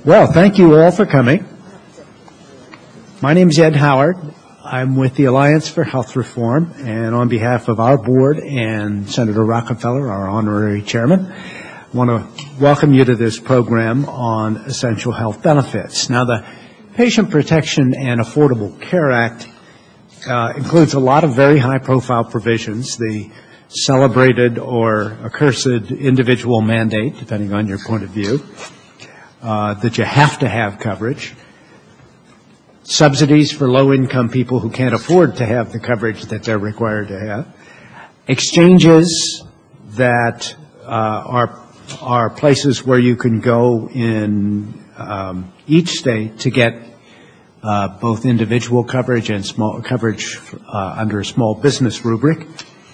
Well, thank you all for coming. My name is Ed Howard. I'm with the Alliance for Health Reform, and on behalf of our board and Senator Rockefeller, our honorary chairman, I want to welcome you to this program on essential health benefits. Now, the Patient Protection and Affordable Care Act includes a lot of very high-profile provisions, the celebrated or accursed individual mandate, depending on your point of view, that you have to have coverage, subsidies for low-income people who can't afford to have the coverage that they're required to have, exchanges that are places where you can go in each state to get both individual coverage and small coverage under a small business rubric.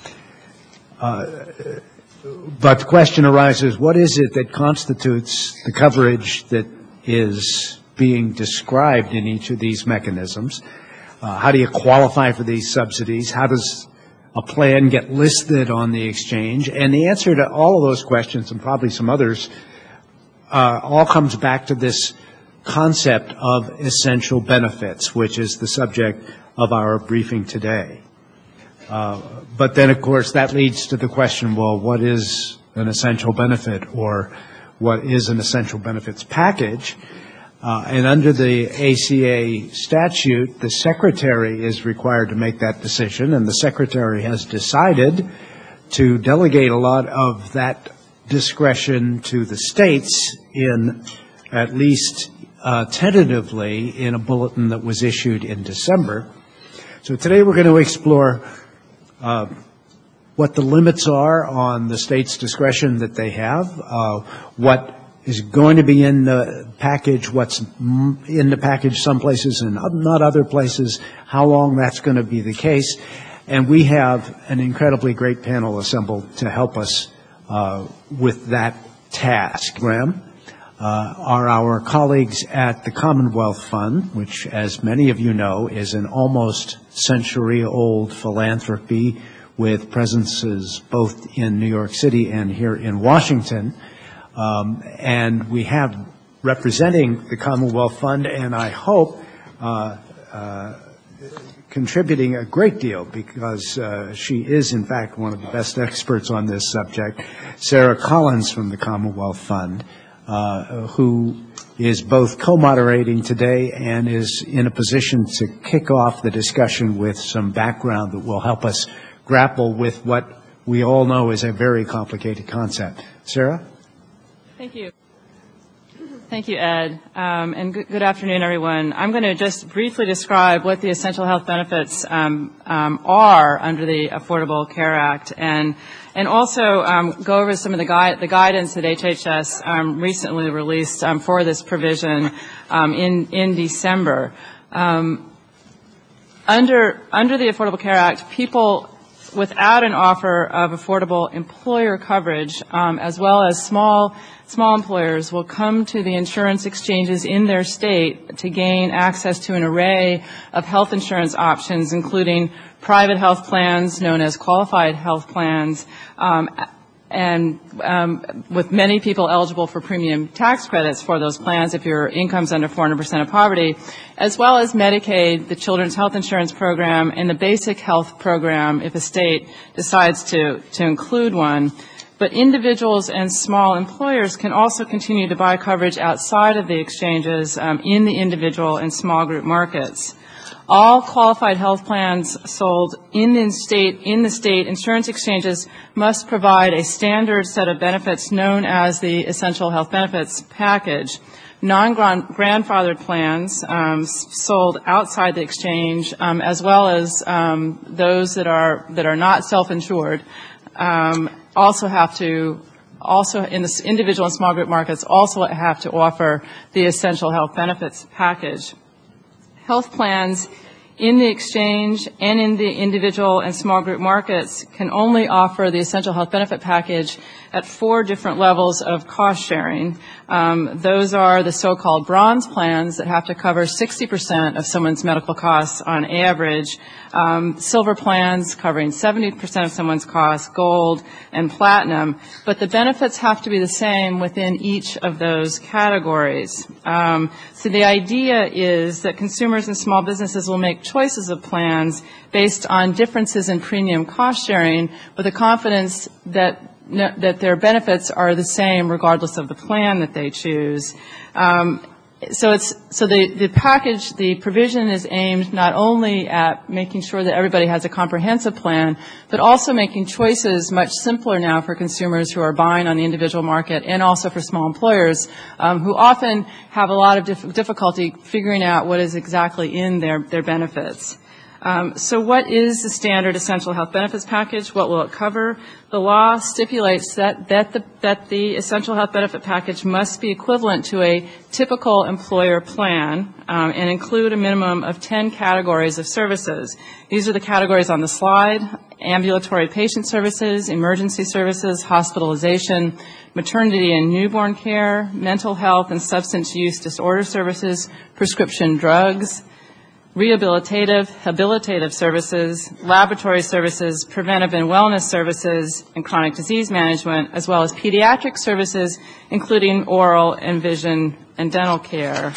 But the question arises, what is it that constitutes the coverage that is being described in each of these mechanisms? How do you qualify for these subsidies? How does a plan get listed on the exchange? And the answer to all of those questions, and probably some others, all comes back to this concept of essential benefits, which is the subject of our briefing today. But then, of course, that leads to the question, well, what is an essential benefit, or what is an essential benefits package? And under the ACA statute, the Secretary is required to make that decision, and the Secretary has decided to delegate a lot of that discretion to the states in at least tentatively in a bulletin that was issued in December. So today we're going to explore what the limits are on the state's discretion that they have, what is going to be in the package, what's in the package some places and not other places, how long that's going to be the case. And we have an incredibly great panel assembled to help us with that task. Graham are our colleagues at the Commonwealth Fund, which, as many of you know, is an almost century-old philanthropy with presences both in New York City and here in Washington. And we have representing the Commonwealth Fund, and I hope contributing a great deal, because she is, in fact, one of the best experts on this subject, Sarah Collins from the Commonwealth Fund, who is both co-moderating today and is in a position to kick off the discussion with some background that will help us grapple with what we all know is a very complicated concept. Sarah? Thank you. Thank you, Ed. And good afternoon, everyone. I'm going to just briefly describe what the essential health benefits are under the Affordable Care Act, and also go over some of the guidance that HHS recently released for this provision in December. Under the Affordable Care Act, people without an offer of affordable employer coverage, as well as small employers, will come to the insurance exchanges in their state to gain access to an array of health insurance options, including private health plans known as qualified health plans, and with many people eligible for premium tax credits for those plans if your income's under 400% of poverty, as well as Medicaid, the Children's Health Insurance Program, and the Basic Health Program if a state decides to include one. But individuals and small employers can also continue to buy coverage outside of the exchanges in the individual and small group markets. All qualified health plans sold in the state insurance exchanges must provide a standard set of benefits known as the Essential Health Benefits Package. Non-grandfathered plans sold outside the exchange, as well as those that are not self-insured, also in the individual and small group markets also have to offer the Essential Health Benefits Package. Health plans in the exchange and in the individual and small group markets can only offer the Essential Health Benefit Package at 4 different levels of cost sharing. Those are the so-called bronze plans that have to cover 60% of someone's medical costs on average, silver plans covering 70% of someone's costs, gold, and platinum. But the benefits have to be the same within each of those categories. So the idea is that consumers and small businesses will make choices of plans based on differences in premium cost sharing with the confidence that their benefits are the same regardless of the plan that they choose. So the package, the provision is aimed not only at making sure that everybody has a comprehensive plan, but also making choices much simpler now for consumers who are buying on the individual market, and also for small employers who often have a lot of difficulty figuring out what is exactly in their benefits. So what is the standard essential health benefits package? What will it cover? The law stipulates that the essential health benefit package must be equivalent to a typical employer plan and include a minimum of 10 categories of services. These are the categories on the slide: ambulatory patient services, emergency services, hospitalization, maternity and newborn care, mental health and substance use disorder services, prescription drugs, habilitative services, laboratory services, preventive and wellness services, and chronic disease management, as well as pediatric services, including oral and vision and dental care.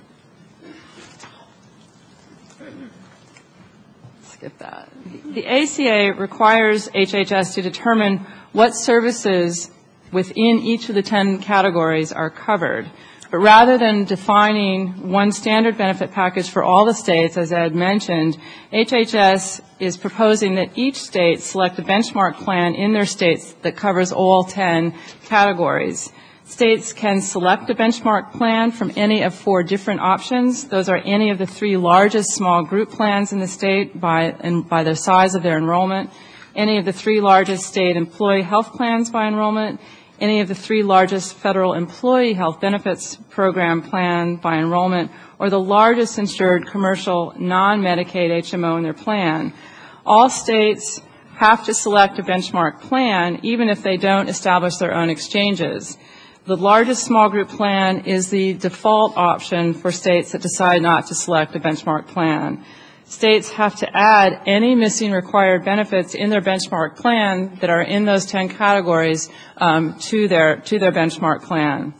Skip that. The ACA requires HHS to determine what services within each of the 10 categories are covered. But rather than defining one standard benefit package for all the states, as Ed mentioned, HHS is proposing that each state select a benchmark plan in their states that covers all 10 categories. States can select a benchmark plan from any of 4 different options. Those are any of the 3 largest small group plans in the state by the size of their enrollment, any of the 3 largest state employee health plans by enrollment, any of the 3 largest federal employee health benefits program plan by enrollment, or the largest insured commercial non-Medicaid HMO in their plan. All states have to select a benchmark plan, even if they don't establish their own exchanges. The largest small group plan is the default option for states that decide not to select a benchmark plan. States have to add any missing required benefits in their benchmark plan that are in those 10 categories to their benchmark plan.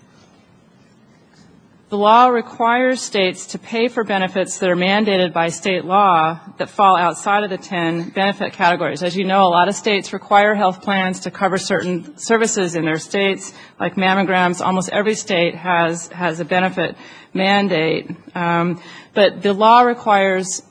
The law requires states to pay for benefits that are mandated by state law that fall outside of the 10 benefit categories. As you know, a lot of states require health plans to cover certain services in their states, like mammograms. Almost every state has a benefit mandate. But the law requires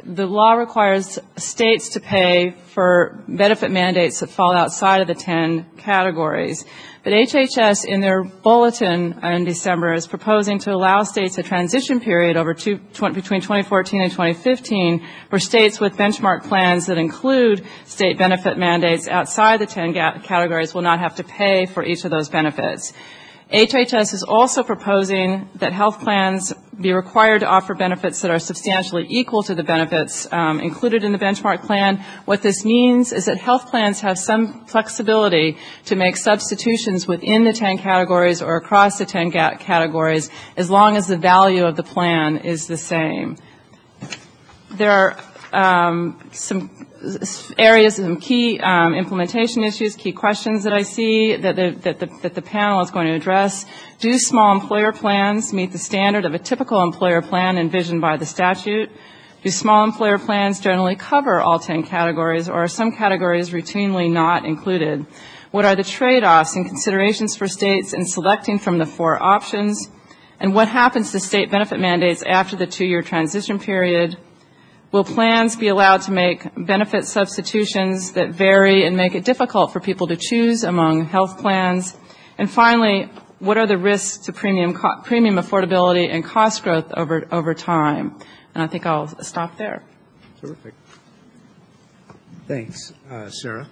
states to pay for benefit mandates that fall outside of the 10 categories. But HHS, in their bulletin in December, is proposing to allow states a transition period between 2014 and 2015 for states with benchmark plans that include state benefit mandates outside the 10 categories will not have to pay for each of those benefits. HHS is also proposing that health plans be required to offer benefits that are substantially equal to the benefits included in the benchmark plan. What this means is that health plans have some flexibility to make substitutions within the 10 categories or across the 10 categories as long as the value of the plan is the same. There are some areas, some key implementation issues, key questions that I see that the panel is going to address. Do small employer plans meet the standard of a typical employer plan envisioned by the statute? Do small employer plans generally cover all 10 categories, or are some categories routinely not included? What are the trade-offs and considerations for states in selecting from the 4 options? And what happens to state benefit mandates after the 2-year transition period? Will plans be allowed to make benefit substitutions that vary and make it difficult for people to choose among health plans? And finally, what are the risks to premium affordability and cost growth over time? And I think I'll stop there. Terrific. Thanks, Sarah.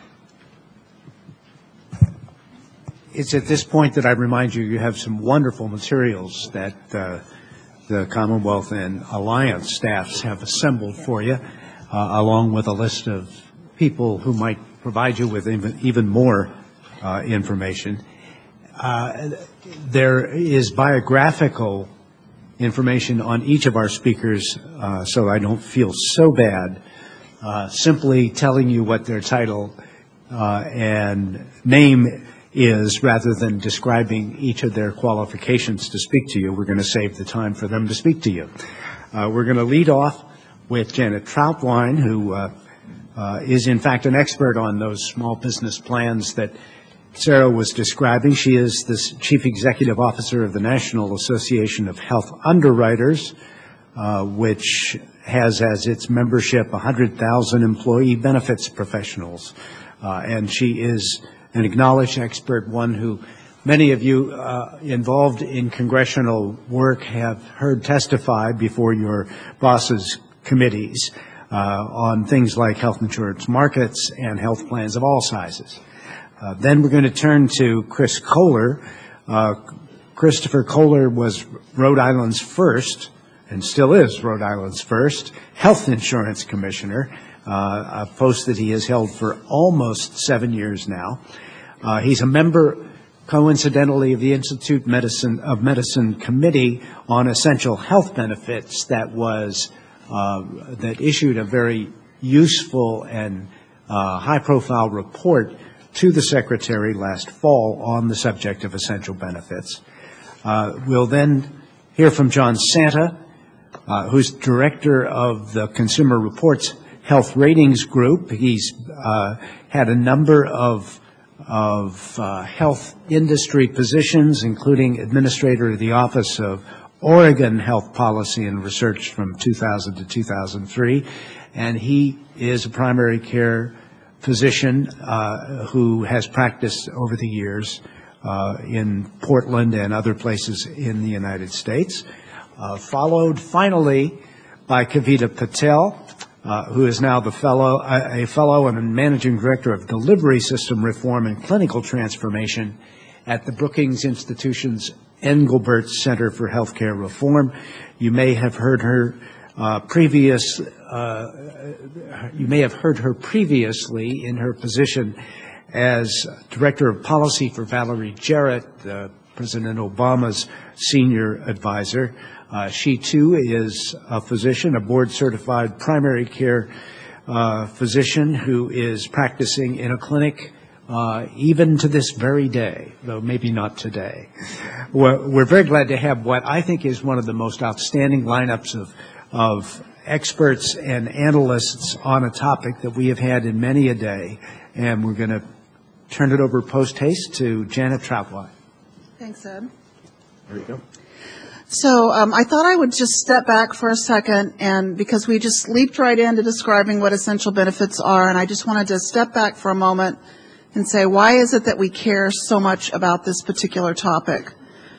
It's at this point that I remind you, you have some wonderful materials that the Commonwealth and Alliance staffs have assembled for you, along with a list of people who might provide you with even more information. There is biographical information on each of our speakers, so I don't feel so bad simply telling you what their title and name is rather than describing each of their qualifications to speak to you. We're going to save the time for them to speak to you. We're going to lead off with Janet Trautwein, who is in fact an expert on those small business plans that Sarah was describing. She is the Chief Executive Officer of the National Association of Health Underwriters, which has as its membership 100,000 employee benefits professionals. And she is an acknowledged expert, one who many of you involved in congressional work have heard testify before your boss's committees on things like health insurance markets and health plans of all sizes. Then we're going to turn to Chris Kohler. Christopher Kohler was Rhode Island's first, and still is Rhode Island's first, health insurance commissioner, a post that he has held for almost 7 years now. He's a member, coincidentally, of the Institute of Medicine Committee on Essential Health Benefits that issued a very useful and high-profile report to the Secretary last fall on the subject of essential benefits. We'll then hear from John Santa, who's director of the Consumer Reports Health Ratings Group. He's had a number of health industry positions, including administrator of the Office of Oregon Health Policy and Research from 2000 to 2003, and he is a primary care physician who has practiced over the years in Portland and other places in the United States, followed finally by Kavita Patel, who is now a fellow and managing director of delivery system reform and clinical transformation at the Brookings Institution's Engelbert Center for Healthcare Reform. You may have heard her previously in her position as Director of Policy for Valerie Jarrett, President Obama's senior advisor. She, too, is a physician, a board-certified primary care physician who is practicing in a clinic even to this very day, though maybe not today. We're very glad to have what I think is one of the most outstanding lineups of experts and analysts on a topic that we have had in many a day, and we're going to turn it over post-haste to Janet Trautwein. Thanks, Ed. There you go. So I thought I would just step back for a second, and because we just leaped right into describing what essential benefits are, and I just wanted to step back for a moment and say, why is it that we care so much about this particular topic?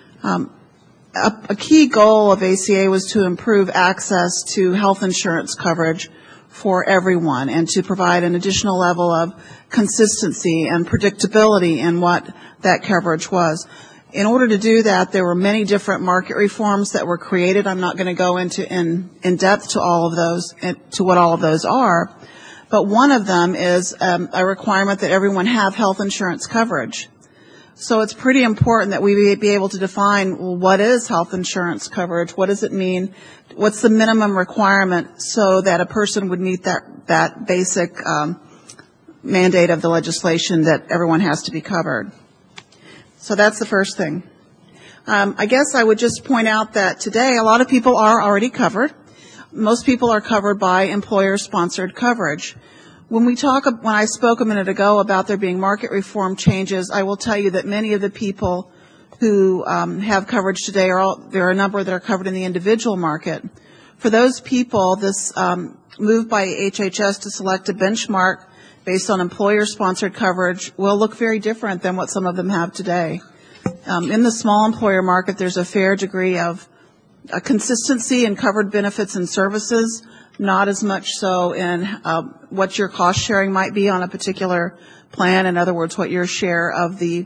A key goal of ACA was to improve access to health insurance coverage for everyone and to provide an additional level of consistency and predictability in what that coverage was. In order to do that, there were many different market reforms that were created. I'm not going to go into in depth to all of those, to what all of those are, but one of them is a requirement that everyone have health insurance coverage. So it's pretty important that we be able to define, well, what is health insurance coverage? What does it mean? What's the minimum requirement so that a person would meet that basic mandate of the legislation that everyone has to be covered? So that's the first thing. I guess I would just point out that today a lot of people are already covered. Most people are covered by employer-sponsored coverage. When I spoke a minute ago about there being market reform changes, I will tell you that many of the people who have coverage today there are a number that are covered in the individual market. For those people, this move by HHS to select a benchmark based on employer-sponsored coverage will look very different than what some of them have today. In the small employer market, there's a fair degree of consistency in covered benefits and services, not as much so in what your cost sharing might be on a particular plan. In other words, what your share of the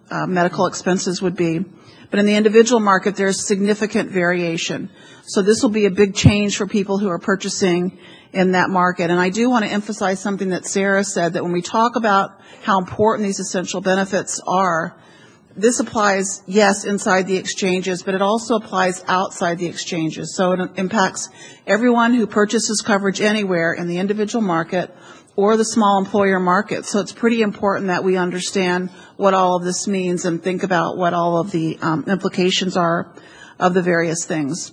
medical expenses would be. But in the individual market, there's significant variation. So this will be a big change for people who are purchasing in that market. And I do want to emphasize something that Sarah said, that when we talk about how important these essential benefits are, this applies, yes, inside the exchanges, but it also applies outside the exchanges. So it impacts everyone who purchases coverage anywhere in the individual market or the small employer market. So it's pretty important that we understand what all of this means and think about what all of the implications are of the various things.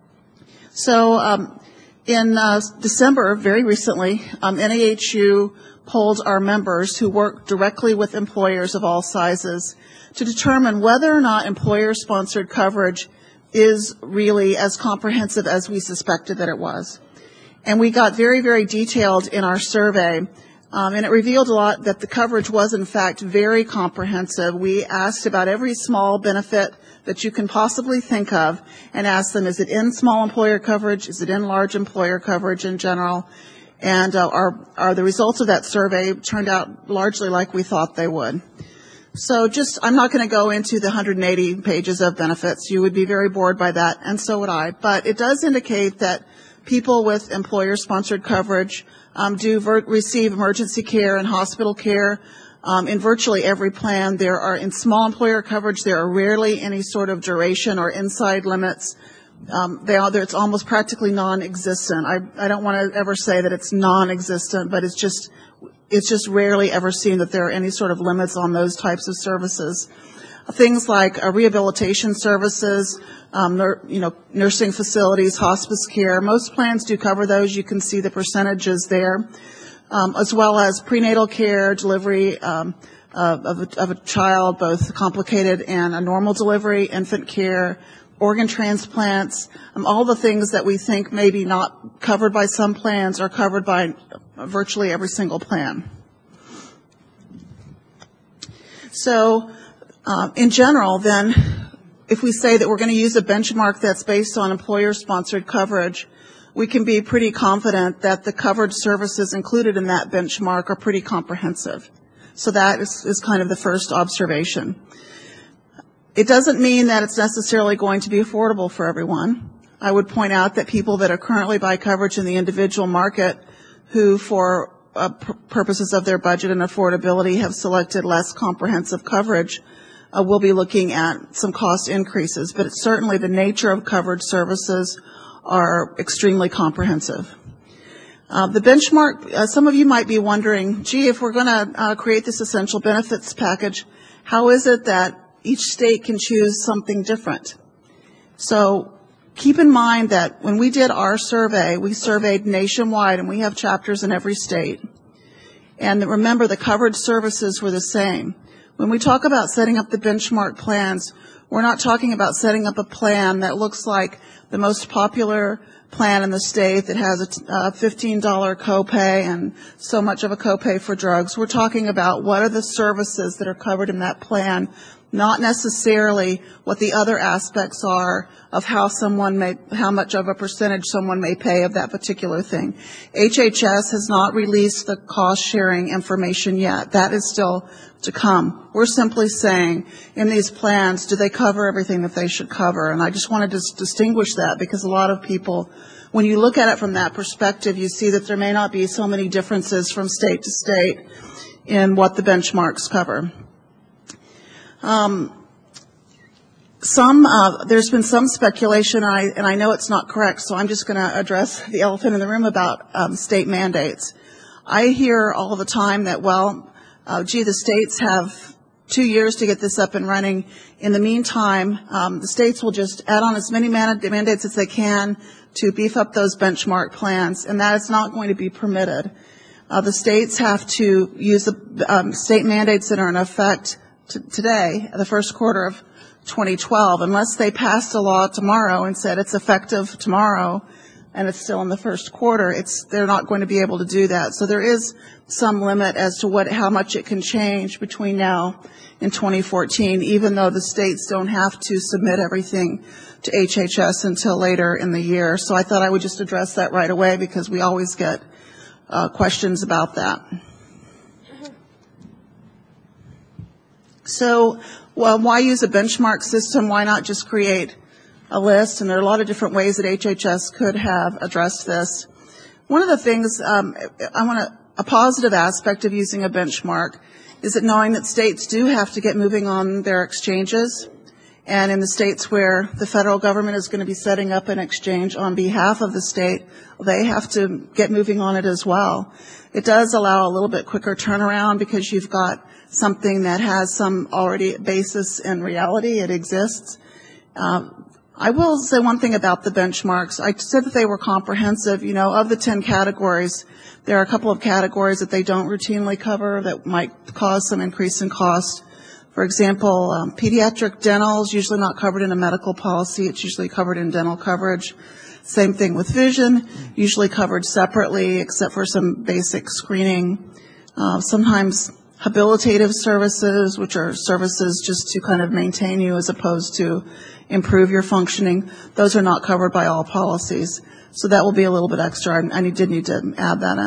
So in December, very recently, NAHU polled our members who work directly with employers of all sizes to determine whether or not employer-sponsored coverage is really as comprehensive as we suspected that it was. And we got very, very detailed in our survey, and it revealed a lot that the coverage was, in fact, very comprehensive. We asked about every small benefit that you can possibly think of and asked them, is it in small employer coverage? Is it in large employer coverage in general? And the results of that survey turned out largely like we thought they would. So I'm not going to go into the 180 pages of benefits. You would be very bored by that, and so would I. But it does indicate that people with employer-sponsored coverage do receive emergency care and hospital care in virtually every plan. In small employer coverage, there are rarely any sort of duration or inside limits. It's almost practically non-existent. I don't want to ever say that it's non-existent, but it's just rarely ever seen that there are any sort of limits on those types of services. Things like rehabilitation services, nursing facilities, hospice care. Most plans do cover those. You can see the percentages there, as well as prenatal care, delivery of a child, both complicated and a normal delivery, infant care, organ transplants. All the things that we think may be not covered by some plans are covered by virtually every single plan. So, in general, then, if we say that we're going to use a benchmark that's based on employer-sponsored coverage, we can be pretty confident that the covered services included in that benchmark are pretty comprehensive. So that is kind of the first observation. It doesn't mean that it's necessarily going to be affordable for everyone. I would point out that people that are currently buy coverage in the individual market who, for purposes of their budget and affordability, have selected less comprehensive coverage will be looking at some cost increases. But it's certainly the nature of covered services are extremely comprehensive. The benchmark, some of you might be wondering, gee, if we're going to create this essential benefits package, how is it that each state can choose something different? So keep in mind that when we did our survey, we surveyed nationwide, and we have chapters in every state. And remember, the covered services were the same. When we talk about setting up the benchmark plans, we're not talking about setting up a plan that looks like the most popular plan in the state that has a $15 copay and so much of a copay for drugs. We're talking about what are the services that are covered in that plan, not necessarily what the other aspects are of how much of a percentage someone may pay of that particular thing. HHS has not released the cost-sharing information yet. That is still to come. We're simply saying, in these plans, do they cover everything that they should cover? And I just wanted to distinguish that, because a lot of people, when you look at it from that perspective, you see that there may not be so many differences from state to state in what the benchmarks cover. There's been some speculation, and I know it's not correct, so I'm just going to address the elephant in the room about state mandates. I hear all the time that, the states have 2 years to get this up and running. In the meantime, the states will just add on as many mandates as they can to beef up those benchmark plans, and that is not going to be permitted. The states have to use the state mandates that are in effect today, the first quarter of 2012, unless they passed a law tomorrow and said it's effective tomorrow and it's still in the first quarter, they're not going to be able to do that. So there is some limit as to how much it can change between now and 2014, even though the states don't have to submit everything to HHS until later in the year. So I thought I would just address that right away, because we always get questions about that. So well, why use a benchmark system? Why not just create a list? And there are a lot of different ways that HHS could have addressed this. One of the things, a positive aspect of using a benchmark is that knowing that states do have to get moving on their exchanges. And in the states where the federal government is going to be setting up an exchange on behalf of the state, they have to get moving on it as well. It does allow a little bit quicker turnaround because you've got something that has some already basis in reality. It exists. I will say one thing about the benchmarks. I said that they were comprehensive. You know, of the 10 categories, there are a couple of categories that they don't routinely cover that might cause some increase in cost. For example, pediatric dental is usually not covered in a medical policy. It's usually covered in dental coverage. Same thing with vision, usually covered separately except for some basic screening. Sometimes habilitative services, which are services just to kind of maintain you as opposed to improve your functioning, those are not covered by all policies. So that will be a little bit extra. I did need to add that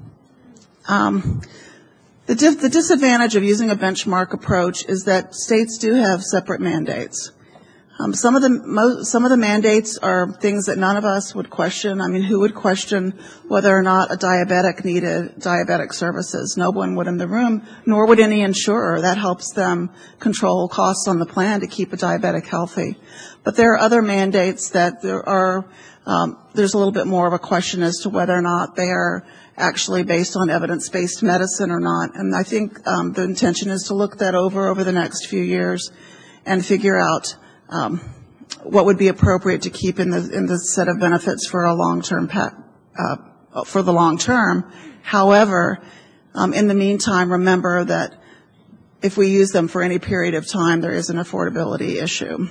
in. The disadvantage of using a benchmark approach is that states do have separate mandates. Some of the mandates are things that none of us would question. I mean, who would question whether or not a diabetic needed diabetic services? No one would in the room, nor would any insurer. That helps them control costs on the plan to keep a diabetic healthy. But there are other mandates that there's a little bit more of a question as to whether or not they are actually based on evidence-based medicine or not. And I think the intention is to look that over the next few years and figure out what would be appropriate to keep in the set of benefits for a long-term for the long term. However, in the meantime, remember that if we use them for any period of time, there is an affordability issue.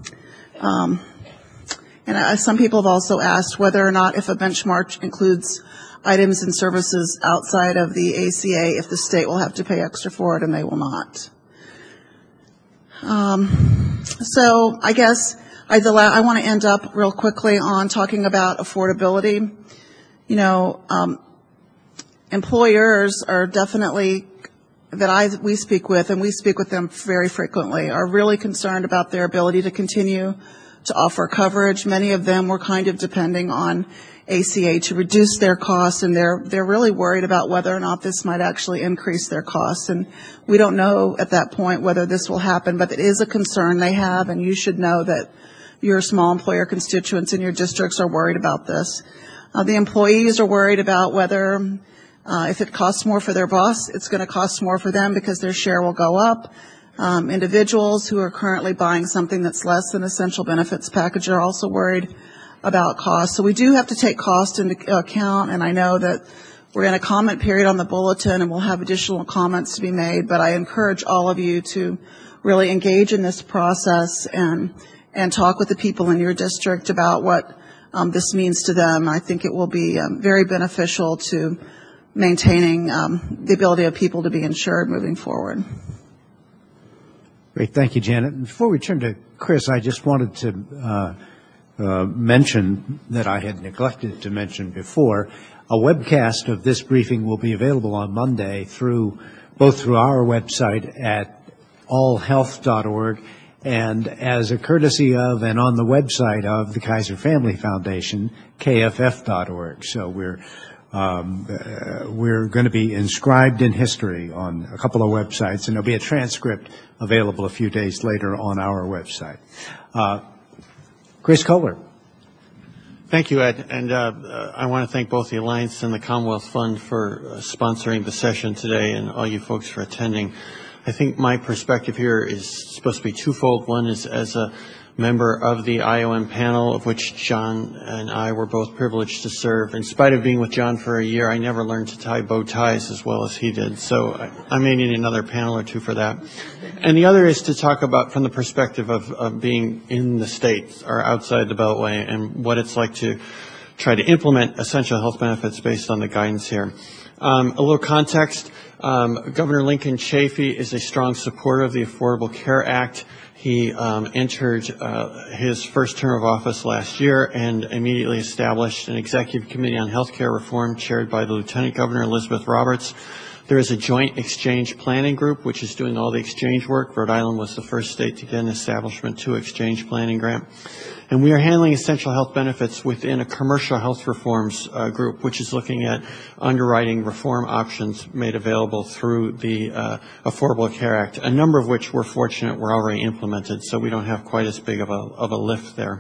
And some people have also asked whether or not if a benchmark includes items and services outside of the ACA, if the state will have to pay extra for it, and they will not. So I guess I want to end up real quickly on talking about affordability. You know, employers are definitely, we speak with, and we speak with them very frequently, are really concerned about their ability to continue to offer coverage. Many of them were kind of depending on ACA to reduce their costs, and they're really worried about whether or not this might actually increase their costs. And we don't know at that point whether this will happen, but it is a concern they have, and you should know that your small employer constituents in your districts are worried about this. The employees are worried about whether if it costs more for their boss, it's going to cost more for them because their share will go up. Individuals who are currently buying something that's less than essential benefits package are also worried about cost. So we do have to take cost into account, and I know that we're in a comment period on the bulletin and we'll have additional comments to be made, but I encourage all of you to really engage in this process and talk with the people in your district about what this means to them. I think it will be very beneficial to maintaining the ability of people to be insured moving forward. Great. Thank you, Janet. Before we turn to Chris, I just wanted to mention that I had neglected to mention before. A webcast of this briefing will be available on Monday both through our website at allhealth.org and as a courtesy of and on the website of the Kaiser Family Foundation, kff.org. So we're going to be inscribed in history on a couple of websites, and there'll be a transcript available a few days later on our website. Chris Kohler. Thank you, Ed. And I want to thank both the Alliance and the Commonwealth Fund for sponsoring the session today and all you folks for attending. I think my perspective here is supposed to be twofold. One is as a member of the IOM panel, of which John and I were both privileged to serve. In spite of being with John for a year, I never learned to tie bow ties as well as he did. So I may need another panel or two for that. And the other is to talk about from the perspective of being in the States or outside the Beltway and what it's like to try to implement essential health benefits based on the guidance here. A little context. Governor Lincoln Chafee is a strong supporter of the Affordable Care Act. He entered his first term of office last year and immediately established an executive committee on health care reform chaired by the Lieutenant Governor Elizabeth Roberts. There is a joint exchange planning group, which is doing all the exchange work. Rhode Island was the first state to get an Establishment 2 exchange planning grant. And we are handling essential health benefits within a commercial health reforms group, which is looking at underwriting reform options made available through the Affordable Care Act, a number of which we're fortunate were already implemented, so we don't have quite as big of a lift there.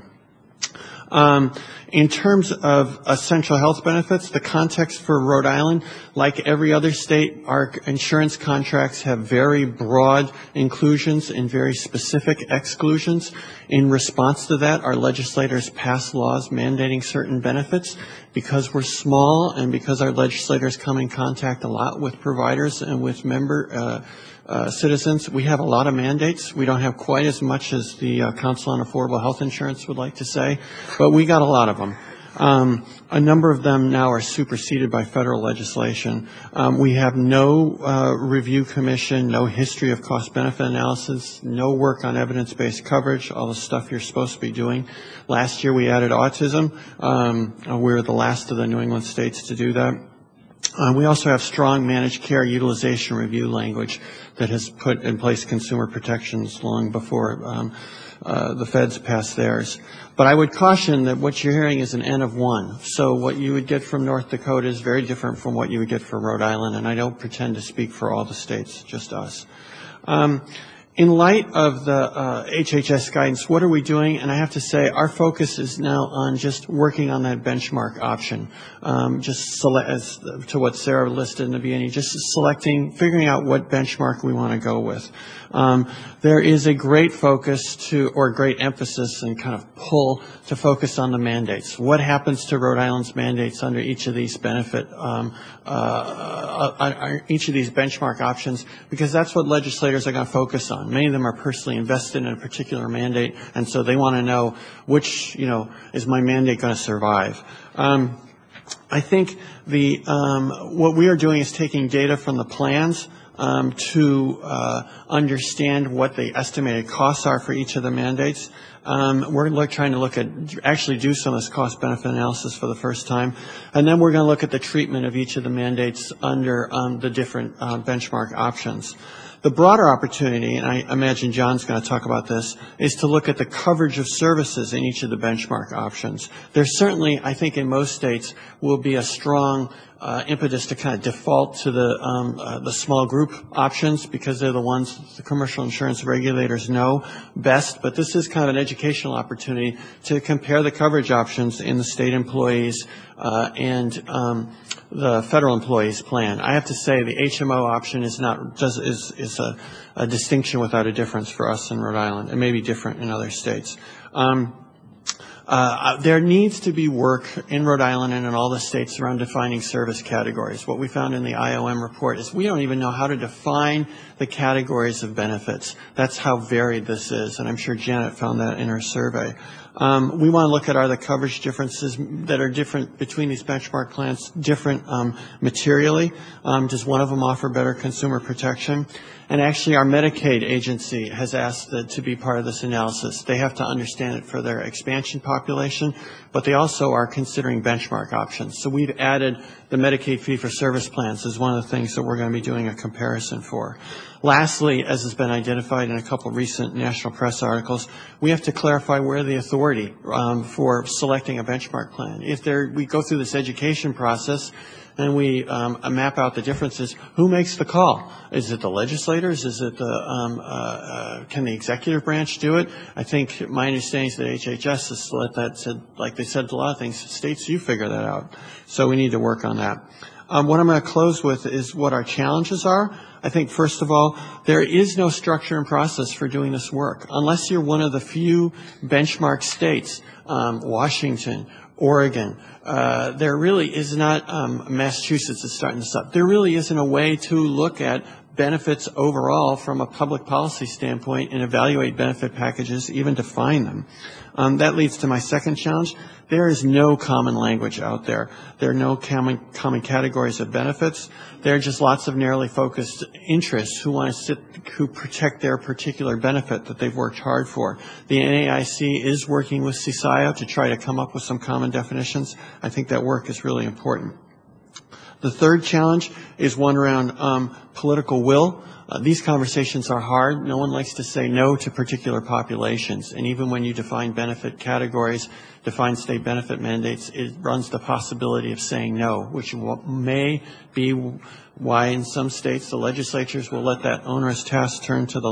In terms of essential health benefits, the context for Rhode Island, like every other state, our insurance contracts have very broad inclusions and very specific exclusions. In response to that, our legislators pass laws mandating certain benefits. Because we're small and because our legislators come in contact a lot with providers and with citizens, we have a lot of mandates. We don't have quite as much as the Council on Affordable Health Insurance would like to say, but we got a lot of them. A number of them now are superseded by federal legislation. We have no review commission, no history of cost-benefit analysis, no work on evidence-based coverage, all the stuff you're supposed to be doing. Last year we added autism. We're the last of the New England states to do that. We also have strong managed care utilization review language that has put in place consumer protections long before the feds passed theirs. But I would caution that what you're hearing is an N of 1. So what you would get from North Dakota is very different from what you would get from Rhode Island, and I don't pretend to speak for all the states, just us. In light of the HHS guidance, what are we doing? And I have to say, our focus is now on just working on that benchmark option. As to what Sarah listed in the beginning, just figuring out what benchmark we want to go with. There is a great focus or great emphasis and kind of pull to focus on the mandates. What happens to Rhode Island's mandates under each of these each of these benchmark options? Because that's what legislators are going to focus on. Many of them are personally invested in a particular mandate, and so they want to know which, is my mandate going to survive? I think what we are doing is taking data from the plans to understand what the estimated costs are for each of the mandates. We're trying to actually do some of this cost-benefit analysis for the first time. And then we're going to look at the treatment of each of the mandates under the different benchmark options. The broader opportunity, and I imagine John's going to talk about this, is to look at the coverage of services in each of the benchmark options. There certainly, I think in most states, will be a strong impetus to kind of default to the small group options because they're the ones the commercial insurance regulators know best. But this is kind of an educational opportunity to compare the coverage options in the state employees and the federal employees plan. I have to say the HMO option is a distinction without a difference for us in Rhode Island. It may be different in other states. There needs to be work in Rhode Island and in all the states around defining service categories. What we found in the IOM report is we don't even know how to define the categories of benefits. That's how varied this is, and I'm sure Janet found that in her survey. We want to look at are the coverage differences that are different between these benchmark plans different materially? Does one of them offer better consumer protection? And actually our Medicaid agency has asked to be part of this analysis. They have to understand it for their expansion population, but they also are considering benchmark options. So we've added the Medicaid fee-for-service plans as one of the things that we're going to be doing a comparison for. Lastly, as has been identified in a couple of recent national press articles, we have to clarify where the authority for selecting a benchmark plan. We go through this education process and we map out the differences. Who makes the call? Is it the legislators? Is it can the executive branch do it? I think my understanding is that HHS has let that said, like they said to a lot of things, states, you figure that out. So we need to work on that. What I'm going to close with is what our challenges are. I think, first of all, there is no structure and process for doing this work. Unless you're one of the few benchmark states, Washington, Oregon, there really is not, Massachusetts is starting this up. There really isn't a way to look at benefits overall from a public policy standpoint and evaluate benefit packages, even define them. That leads to my second challenge. There is no common language out there. There are no common categories of benefits. There are just lots of narrowly focused interests who protect their particular benefit that they've worked hard for. The NAIC is working with CSIO to try to come up with some common definitions. I think that work is really important. The third challenge is one around political will. These conversations are hard. No one likes to say no to particular populations. And even when you define benefit categories, define state benefit mandates, it runs the possibility of saying no, which may be why in some states the legislatures will let that onerous task turn to the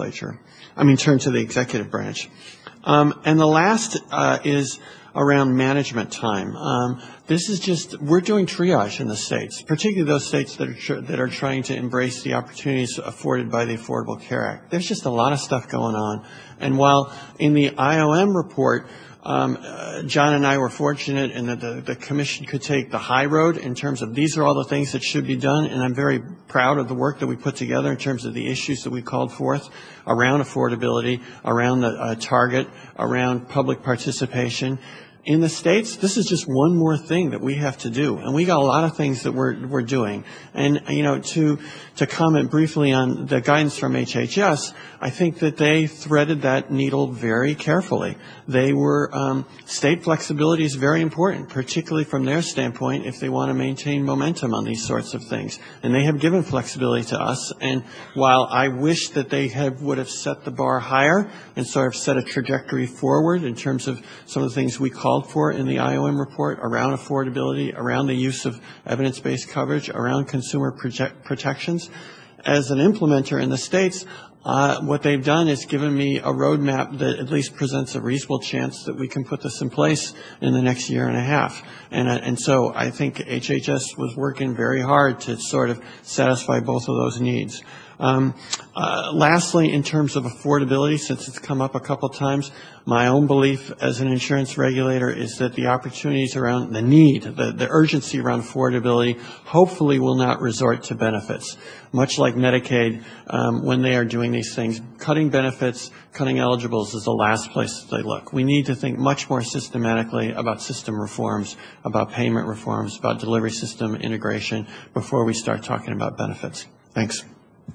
executive branch. And the last is around management time. This is just, we're doing triage in the states, particularly those states that are trying to embrace the opportunities afforded by the Affordable Care Act. There's just a lot of stuff going on. And while in the IOM report, John and I were fortunate in that the commission could take the high road in terms of these are all the things that should be done, and I'm very proud of the work that we put together in terms of the issues that we called forth around affordability, around the target, around public participation. In the states, this is just one more thing that we have to do, and we got a lot of things that we're doing. And to comment briefly on the guidance from HHS, I think that they threaded that needle very carefully. They were state flexibility is very important, particularly from their standpoint if they want to maintain momentum on these sorts of things. And they have given flexibility to us. And while I wish that they would have set the bar higher and sort of set a trajectory forward in terms of some of the things we called for in the IOM report around affordability, around the use of evidence-based coverage, around consumer protections, as an implementer in the states, what they've done is given me a roadmap that at least presents a reasonable chance that we can put this in place in the next year and a half. And so I think HHS was working very hard to sort of satisfy both of those needs. Lastly, in terms of affordability, since it's come up a couple times, my own belief as an insurance regulator is that the opportunities around the need, the urgency around affordability, hopefully will not resort to benefits. Much like Medicaid, when they are doing these things, cutting benefits, cutting eligibles is the last place they look. We need to think much more systematically about system reforms, about payment reforms, about delivery system integration before we start talking about benefits. Thanks.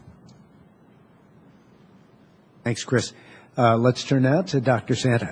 Thanks, Chris. Let's turn now to Dr. Santa.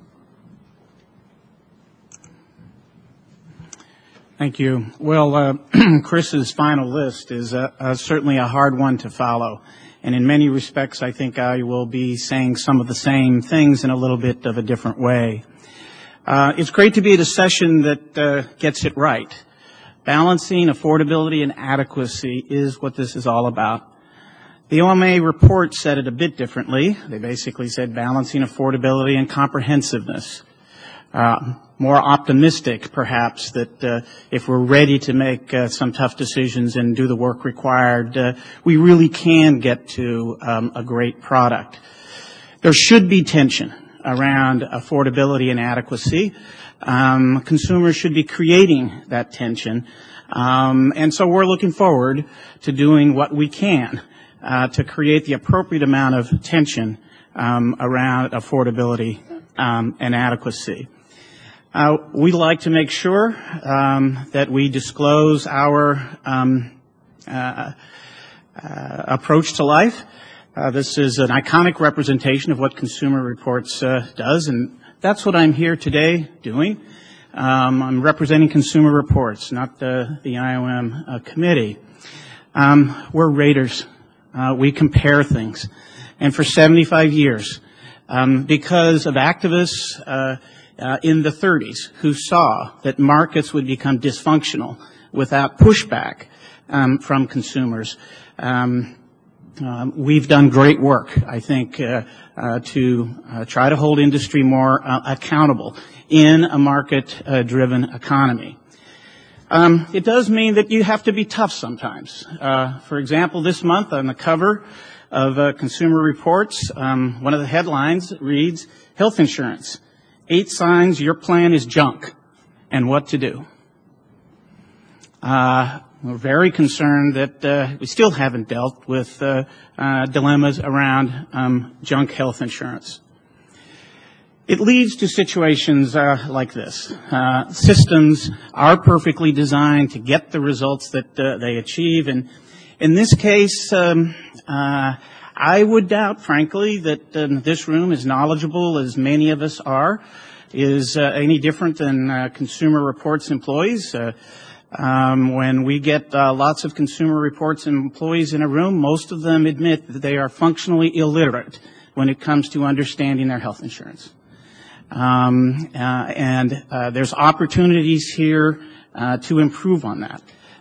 Thank you. Well, Chris's final list is certainly a hard one to follow. And in many respects, I think I will be saying some of the same things in a little bit of a different way. It's great to be at a session that gets it right. Balancing affordability and adequacy is what this is all about. The OMA report said it a bit differently. They basically said balancing affordability and comprehensiveness. More optimistic, perhaps, that if we're ready to make some tough decisions and do the work required, we really can get to a great product. There should be tension around affordability and adequacy. Consumers should be creating that tension. And so we're looking forward to doing what we can to create the appropriate amount of tension around affordability and adequacy. We like to make sure that we disclose our approach to life. This is an iconic representation of what Consumer Reports does, and that's what I'm here today doing. I'm representing Consumer Reports, not the IOM committee. We're raters. We compare things. And for 75 years, because of activists in the 30s who saw that markets would become dysfunctional without pushback from consumers, we've done great work, I think, to try to hold industry more accountable in a market-driven economy. It does mean that you have to be tough sometimes. For example, this month on the cover of Consumer Reports, one of the headlines reads, Health Insurance, 8 signs your plan is junk and what to do. We're very concerned that we still haven't dealt with dilemmas around junk health insurance. It leads to situations like this. Systems are perfectly designed to get the results that they achieve. And in this case, I would doubt, frankly, that this room, as knowledgeable as many of us are, is any different than Consumer Reports employees. When we get lots of consumer reports and employees in a room, most of them admit that they are functionally illiterate when it comes to understanding their health insurance. There's opportunities here to improve on that.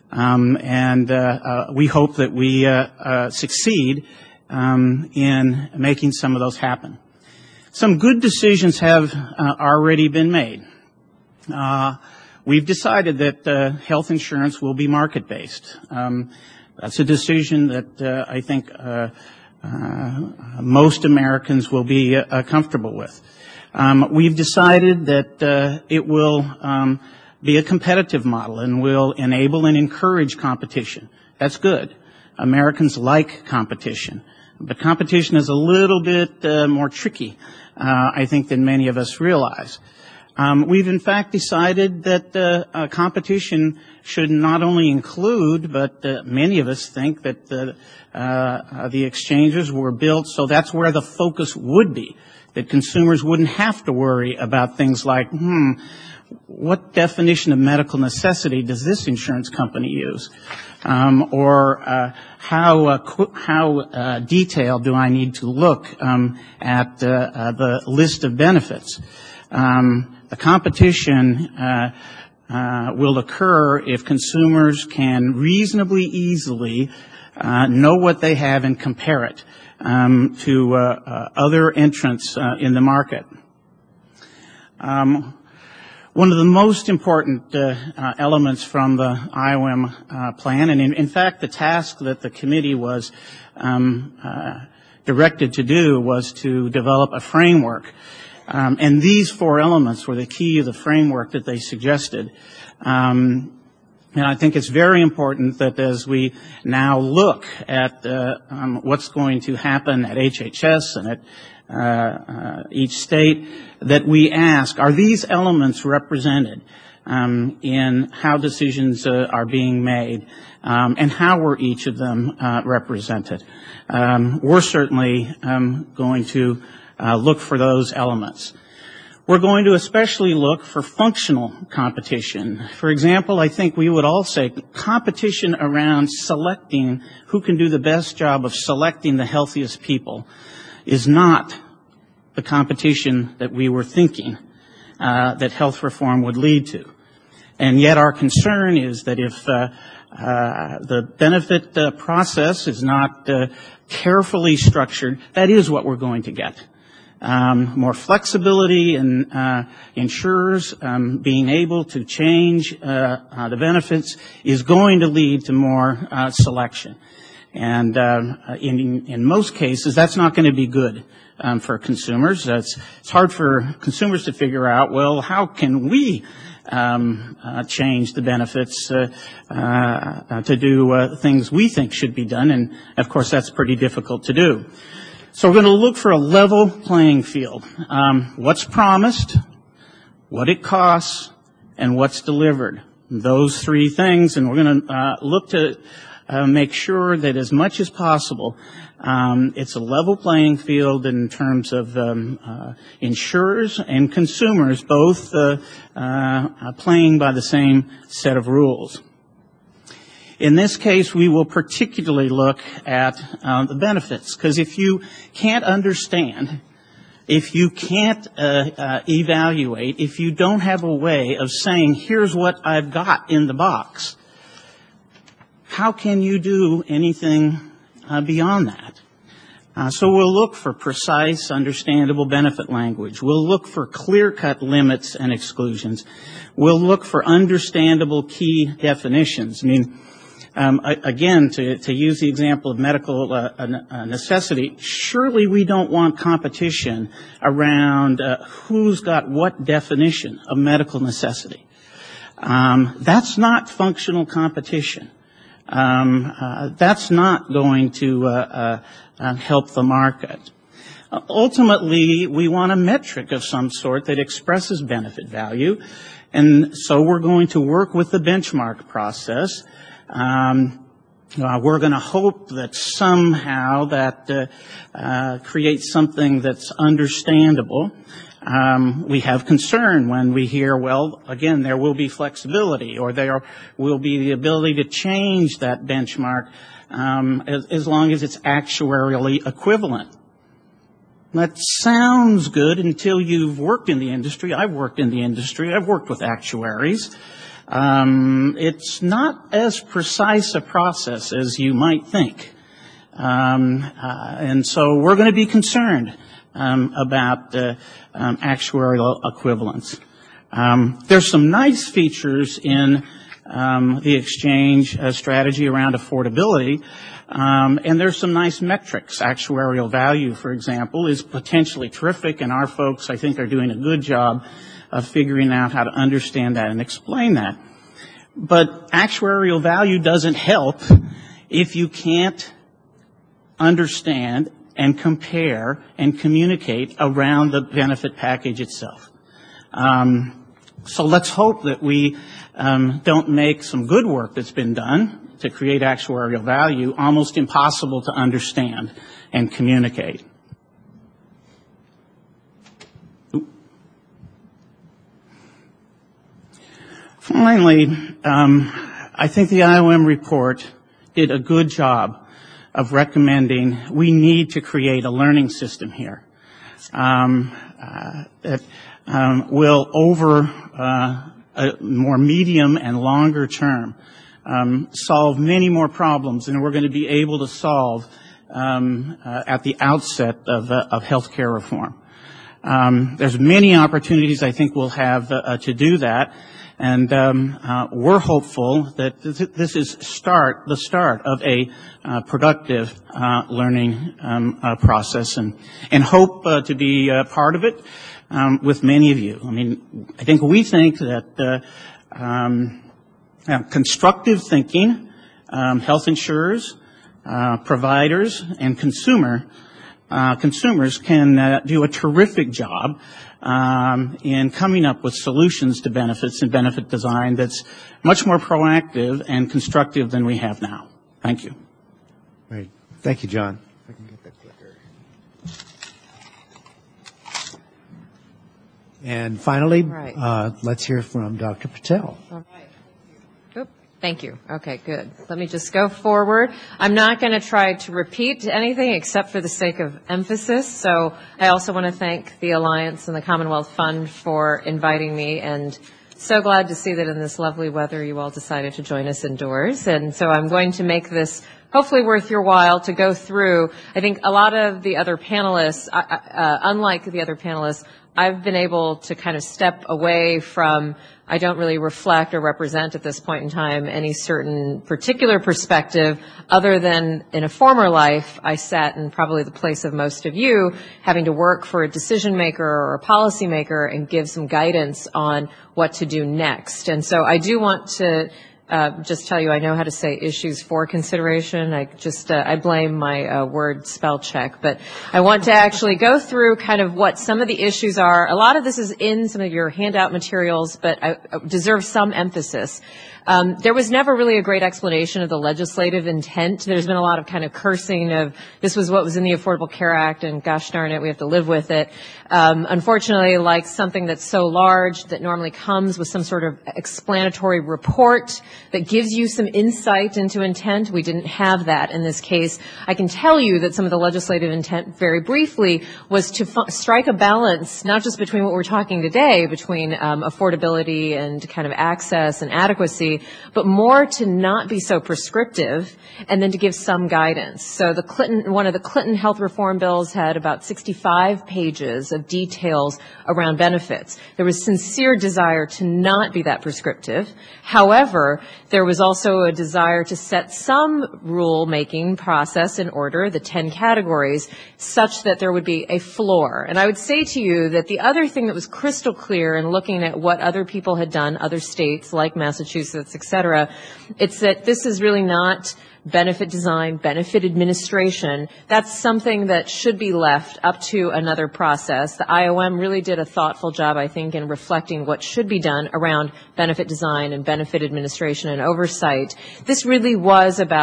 We hope that we succeed in making some of those happen. Some good decisions have already been made. We've decided that health insurance will be market-based. That's a decision that I think most Americans will be comfortable with. We've decided that it will be a competitive model and will enable and encourage competition. That's good. Americans like competition. But competition is a little bit more tricky, I think, than many of us realize. We've in fact decided that competition should not only include, but many of us think that the exchanges were built so that's where the focus would be, that consumers wouldn't have to worry about things like, what definition of medical necessity does this insurance company use? Or how detailed do I need to look at the list of benefits? The competition will occur if consumers can reasonably easily know what they have and compare it to other entrants in the market. One of the most important elements from the IOM plan, and in fact the task that the committee was directed to do, was to develop a framework. And these 4 elements were the key of the framework that they suggested. And I think it's very important that as we now look at what's going to happen at HHS and at each state, that we ask, are these elements represented in how decisions are being made, and how were each of them represented? We're certainly going to look for those elements. We're going to especially look for functional competition. For example, I think we would all say competition around selecting who can do the best job of selecting the healthiest people is not the competition that we were thinking that health reform would lead to. And yet our concern is that if the benefit process is not carefully structured, that is what we're going to get. More flexibility in insurers being able to change the benefits is going to lead to more selection. And in most cases, that's not going to be good for consumers. It's hard for consumers to figure out, well, how can we change the benefits to do things we think should be done? And, of course, that's pretty difficult to do. So we're going to look for a level playing field. What's promised, what it costs, and what's delivered. Those 3 things, and we're going to look to make sure that as much as possible it's a level playing field in terms of insurers and consumers both playing by the same set of rules. In this case, we will particularly look at the benefits, because if you can't understand, if you can't evaluate, if you don't have a way of saying, here's what I've got in the box, how can you do anything beyond that? So we'll look for precise, understandable benefit language. We'll look for clear-cut limits and exclusions. We'll look for understandable key definitions. I mean, again, to use the example of medical necessity, surely we don't want competition around who's got what definition of medical necessity. That's not functional competition. That's not going to help the market. Ultimately, we want a metric of some sort that expresses benefit value, and so we're going to work with the benchmark process. We're going to hope that somehow that creates something that's understandable. We have concern when we hear, well, again, there will be flexibility, or there will be the ability to change that benchmark as long as it's actuarially equivalent. That sounds good until you've worked in the industry. I've worked in the industry. I've worked with actuaries. It's not as precise a process as you might think. And so we're going to be concerned about actuarial equivalence. There's some nice features in the exchange strategy around affordability. And there's some nice metrics. Actuarial value, for example, is potentially terrific, and our folks, I think, are doing a good job of figuring out how to understand that and explain that. But actuarial value doesn't help if you can't understand and compare and communicate around the benefit package itself. So let's hope that we don't make some good work that's been done to create actuarial value almost impossible to understand and communicate. Finally, I think the IOM report did a good job of recommending we need to create a learning system here that will, over a more medium and longer term, solve many more problems than we're going to be able to solve at the outset of healthcare reform. There's many opportunities I think we'll have to do that, and we're hopeful that this is the start of a productive learning process, and hope to be part of it with many of you. I mean, I think we think that constructive thinking, health insurers, providers, and consumers can do a terrific job in coming up with solutions to benefits and benefit design that's much more proactive and constructive than we have now. Thank you. Great. Thank you, John. I can get that clicker. And finally, let's hear from Dr. Patel. All right. Thank you. Okay, good. Let me just go forward. I'm not going to try to repeat anything except for the sake of emphasis. So I also want to thank the Alliance and the Commonwealth Fund for inviting me, and so glad to see that in this lovely weather you all decided to join us indoors. And so I'm going to make this hopefully worth your while to go through. I think a lot of the other panelists, unlike the other panelists, I've been able to kind of step away from, I don't really reflect or represent at this point in time any certain particular perspective other than in a former life I sat in probably the place of most of you, having to work for a decision maker or a policy maker and give some guidance on what to do next. And so I do want to just tell you, I know how to say issues for consideration. I blame my word spell check, but I want to actually go through kind of what some of the issues are. A lot of this is in some of your handout materials, but I deserve some emphasis. There was never really a great explanation of the legislative intent. There's been a lot of kind of cursing of this was what was in the Affordable Care Act, and gosh darn it, we have to live with it. Unfortunately, like something that's so large that normally comes with some sort of explanatory report that gives you some insight into intent, we didn't have that in this case. I can tell you that some of the legislative intent, very briefly, was to strike a balance, not just between what we're talking today, between affordability and kind of access and adequacy, but more to not be so prescriptive and then to give some guidance. So one of the Clinton health reform bills had about 65 pages of details around benefits. There was sincere desire to not be that prescriptive. However, there was also a desire to set some rule-making process in order, the 10 categories, such that there would be a floor. And I would say to you that the other thing that was crystal clear in looking at what other people had done, other states like Massachusetts, et cetera, it's that this is really not benefit design, benefit administration. That's something that should be left up to another process. The IOM really did a thoughtful job, I think, in reflecting what should be done around benefit design and benefit administration and oversight. This really was about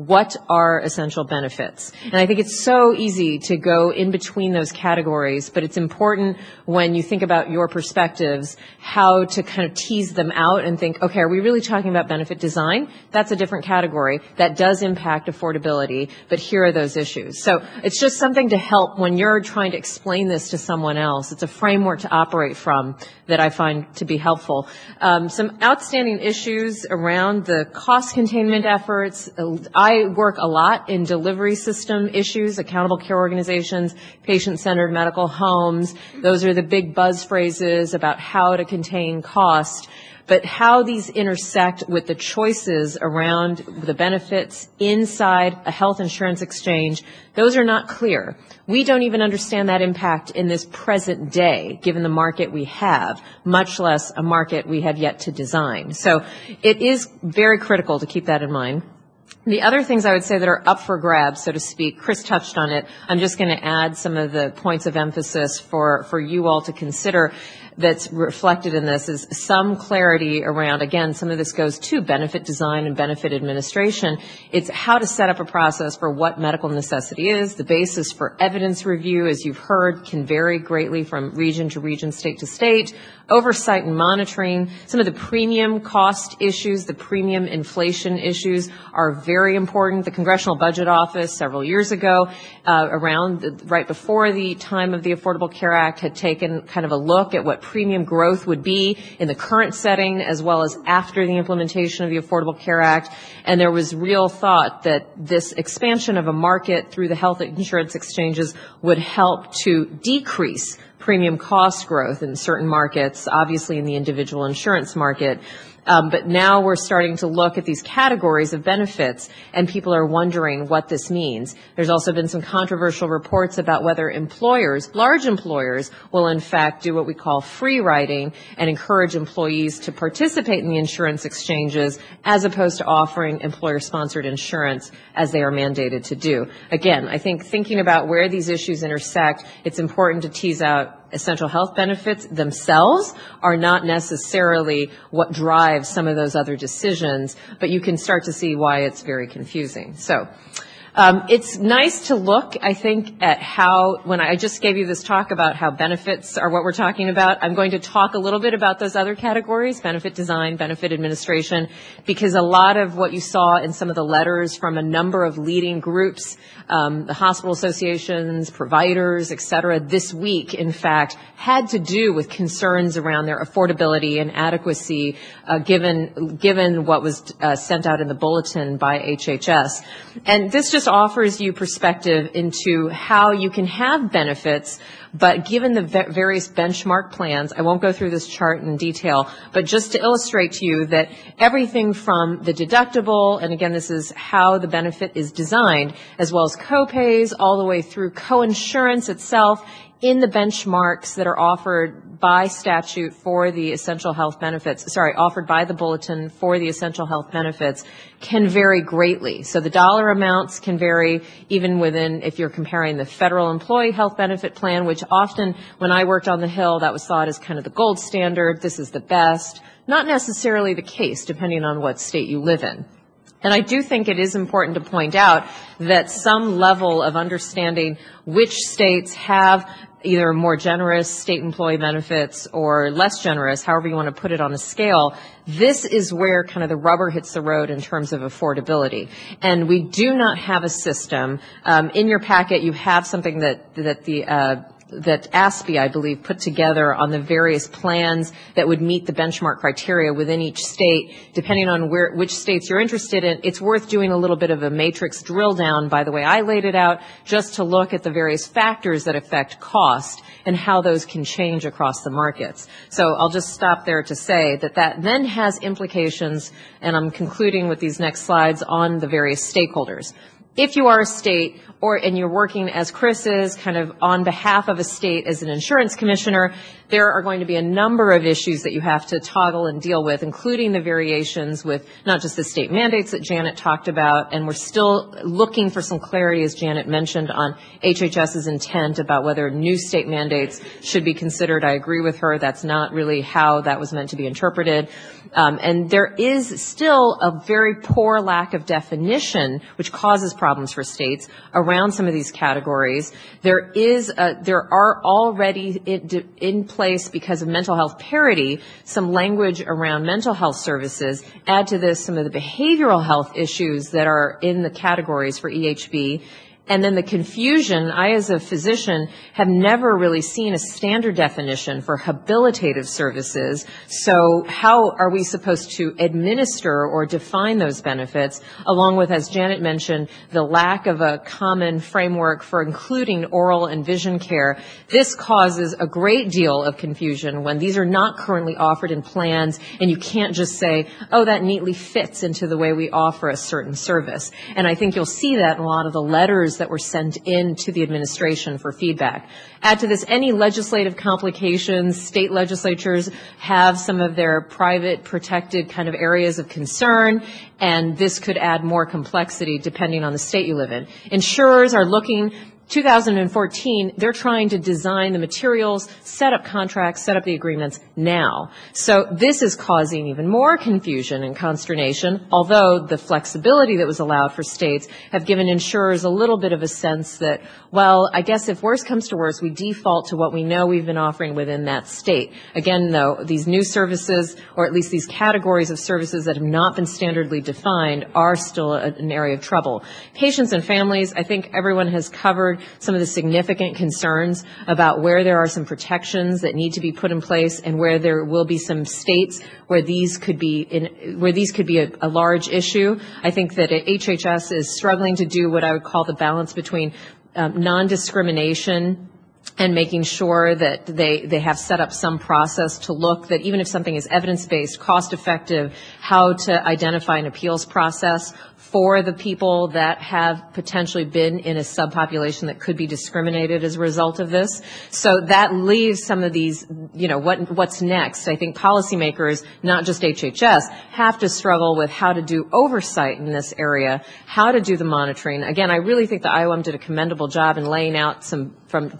what are essential benefits. And I think it's so easy to go in between those categories, but it's important when you think about your perspectives how to kind of tease them out and think, okay, are we really talking about benefit design? That's a different category. That does impact affordability, but here are those issues. So it's just something to help when you're trying to explain this to someone else. It's a framework to operate from that I find to be helpful. Some outstanding issues around the cost containment efforts. I work a lot in delivery system issues, accountable care organizations, patient-centered medical homes. Those are the big buzz phrases about how to contain cost. But how these intersect with the choices around the benefits inside a health insurance exchange, those are not clear. We don't even understand that impact in this present day, given the market we have, much less a market we have yet to design. So it is very critical to keep that in mind. The other things I would say that are up for grabs, so to speak, Chris touched on it. I'm just going to add some of the points of emphasis for you all to consider that's reflected in this is some clarity around, again, some of this goes to benefit design and benefit administration. It's how to set up a process for what medical necessity is. The basis for evidence review, as you've heard, can vary greatly from region to region, state to state. Oversight and monitoring. Some of the premium cost issues, the premium inflation issues are very important. The Congressional Budget Office several years ago, right before the time of the Affordable Care Act, had taken kind of a look at what premium growth would be in the current setting as well as after the implementation of the Affordable Care Act. And there was real thought that this expansion of a market through the health insurance exchanges would help to decrease premium cost growth in certain markets, obviously in the individual insurance market. But now we're starting to look at these categories of benefits, and people are wondering what this means. There's also been some controversial reports about whether employers, large employers, will in fact do what we call free riding and encourage employees to participate in the insurance exchanges as opposed to offering employer-sponsored insurance as they are mandated to do. Again, I think thinking about where these issues intersect, it's important to tease out essential health benefits themselves are not necessarily what drives some of those other decisions, but you can start to see why it's very confusing. So it's nice to look, I think, at how, when I just gave you this talk about how benefits are what we're talking about, I'm going to talk a little bit about those other categories, benefit design, benefit administration, because a lot of what you saw in some of the letters from a number of leading groups, the hospital associations, providers, et cetera, this week, in fact, had to do with concerns around their affordability and adequacy, given what was sent out in the bulletin by HHS. And this just offers you perspective into how you can have benefits, but given the various benchmark plans, I won't go through this chart in detail, but just to illustrate to you that everything from the deductible, and again, this is how the benefit is designed, as well as co-pays, all the way through co-insurance itself, in the benchmarks that are offered by statute for the essential health benefits, offered by the bulletin for the essential health benefits, can vary greatly. So the dollar amounts can vary even within, if you're comparing the federal employee health benefit plan, which often, when I worked on the Hill, that was thought as kind of the gold standard, this is the best. Not necessarily the case, depending on what state you live in. And I do think it is important to point out that some level of understanding which states have either more generous state employee benefits or less generous, however you want to put it on a scale, this is where kind of the rubber hits the road in terms of affordability. And we do not have a system. In your packet, you have something that ASPE, I believe, put together on the various plans that would meet the benchmark criteria within each state. Depending on which states you're interested in, it's worth doing a little bit of a matrix drill down, by the way I laid it out, just to look at the various factors that affect cost and how those can change across the markets. So I'll just stop there to say that then has implications, and I'm concluding with these next slides, on the various stakeholders. if you are a state and you're working as Chris is, kind of on behalf of a state as an insurance commissioner, there are going to be a number of issues that you have to toggle and deal with, including the variations with not just the state mandates that Janet talked about, and we're still looking for some clarity, as Janet mentioned, on HHS's intent about whether new state mandates should be considered. I agree with her. That's not really how that was meant to be interpreted. And there is still a very poor lack of definition, which causes problems for states around some of these categories. There are already in place, because of mental health parity, some language around mental health services. Add to this some of the behavioral health issues that are in the categories for EHB. And then the confusion, I as a physician have never really seen a standard definition for habilitative services. So how are we supposed to administer or define those benefits, along with, as Janet mentioned, the lack of a common framework for including oral and vision care? This causes a great deal of confusion when these are not currently offered in plans, and you can't just say, oh, that neatly fits into the way we offer a certain service. And I think you'll see that in a lot of the letters that were sent in to the administration for feedback. Add to this any legislative complications. State legislatures have some of their private protected kind of areas of concern, and this could add more complexity depending on the state you live in. Insurers are looking 2014, they're trying to design the materials, set up contracts, set up the agreements now. So this is causing even more confusion and consternation, although the flexibility that was allowed for states have given insurers a little bit of a sense that, well, I guess if worse comes to worse, we default to what we know we've been offering within that state. Again, though, these new services, or at least these categories of services that have not been standardly defined, are still an area of trouble. Patients and families, I think everyone has covered some of the significant concerns about where there are some protections that need to be put in place, and where there will be some states where these could be a large issue. I think that HHS is struggling to do what I would call the balance between non-discrimination and making sure that they have set up some process to look that even if something is evidence-based, cost-effective, how to identify an appeals process for the people that have potentially been in a subpopulation that could be discriminated as a result of this. So that leaves some of these, what's next. I think policymakers, not just HHS, have to struggle with how to do oversight in this area, how to do the monitoring. Again, I really think the IOM did a commendable job in laying out some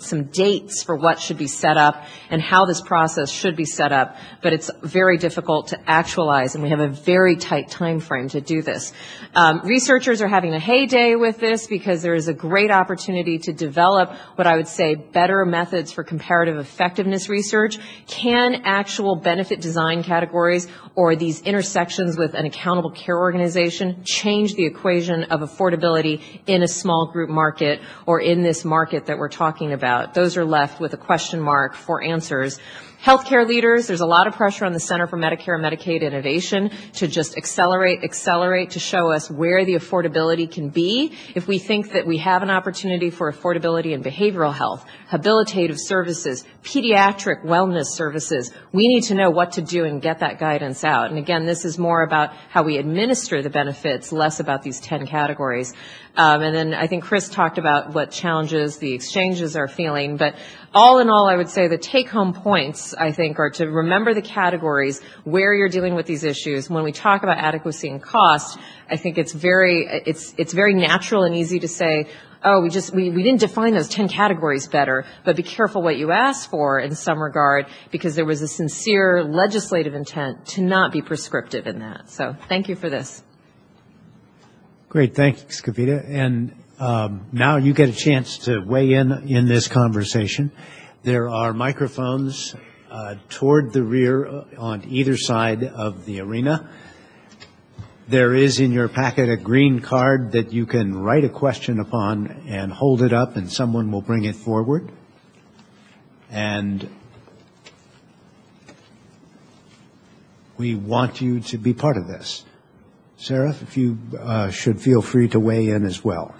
dates for what should be set up and how this process should be set up, but it's very difficult to actualize, and we have a very tight time frame to do this. Researchers are having a heyday with this because there is a great opportunity to develop what I would say better methods for comparative effectiveness research. Can actual benefit design categories or these intersections with an accountable care organization change the equation of affordability in a small group market or in this market that we're talking about? Those are left with a question mark for answers. Healthcare leaders, there's a lot of pressure on the Center for Medicare and Medicaid Innovation to just accelerate to show us where the affordability can be. If we think that we have an opportunity for affordability in behavioral health, habilitative services, pediatric wellness services, we need to know what to do and get that guidance out. And again, this is more about how we administer the benefits, less about these 10 categories. And then I think Chris talked about what challenges the exchanges are feeling. But all in all, I would say the take-home points, I think, are to remember the categories where you're dealing with these issues. When we talk about adequacy and cost, I think it's very natural and easy to say, oh, we didn't define those 10 categories better, but be careful what you ask for in some regard, because there was a sincere legislative intent to not be prescriptive in that. So thank you for this. Great. Thanks, Kavita. And now you get a chance to weigh in this conversation. There are microphones toward the rear on either side of the arena. There is in your packet a green card that you can write a question upon and hold it up, and someone will bring it forward. And we want you to be part of this. Sarah, if you should feel free to weigh in as well.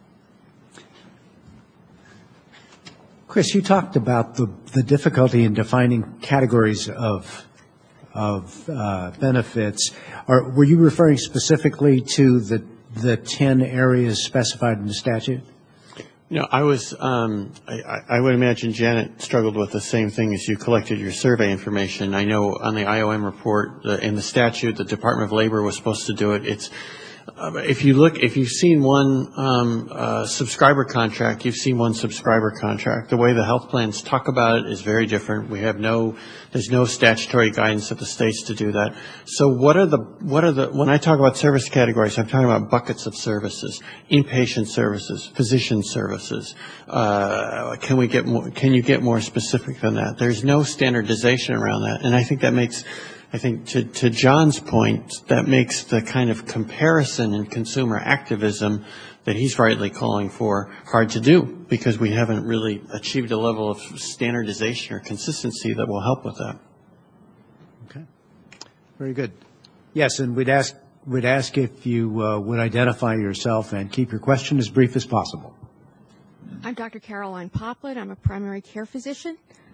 Chris, you talked about the difficulty in defining categories of benefits. Were you referring specifically to the the 10 areas specified in the statute? No, I would imagine Janet struggled with the same thing as you collected your survey information. I know on the IOM report, in the statute, the Department of Labor was supposed to do it. It's, if you've seen one subscriber contract, you've seen one subscriber contract. The way the health plans talk about it is very different. There's no statutory guidance of the states to do that. So when I talk about service categories, I'm talking about buckets of services, inpatient services, physician services. Can you get more specific than that? There's no standardization around that. And I think to John's point, that makes the kind of comparison in consumer activism that he's rightly calling for hard to do, because we haven't really achieved a level of standardization or consistency that will help with that. Okay. Very good. Yes, and we'd ask if you would identify yourself and keep your question as brief as possible. I'm Dr. Caroline Poplin. I'm a primary care physician.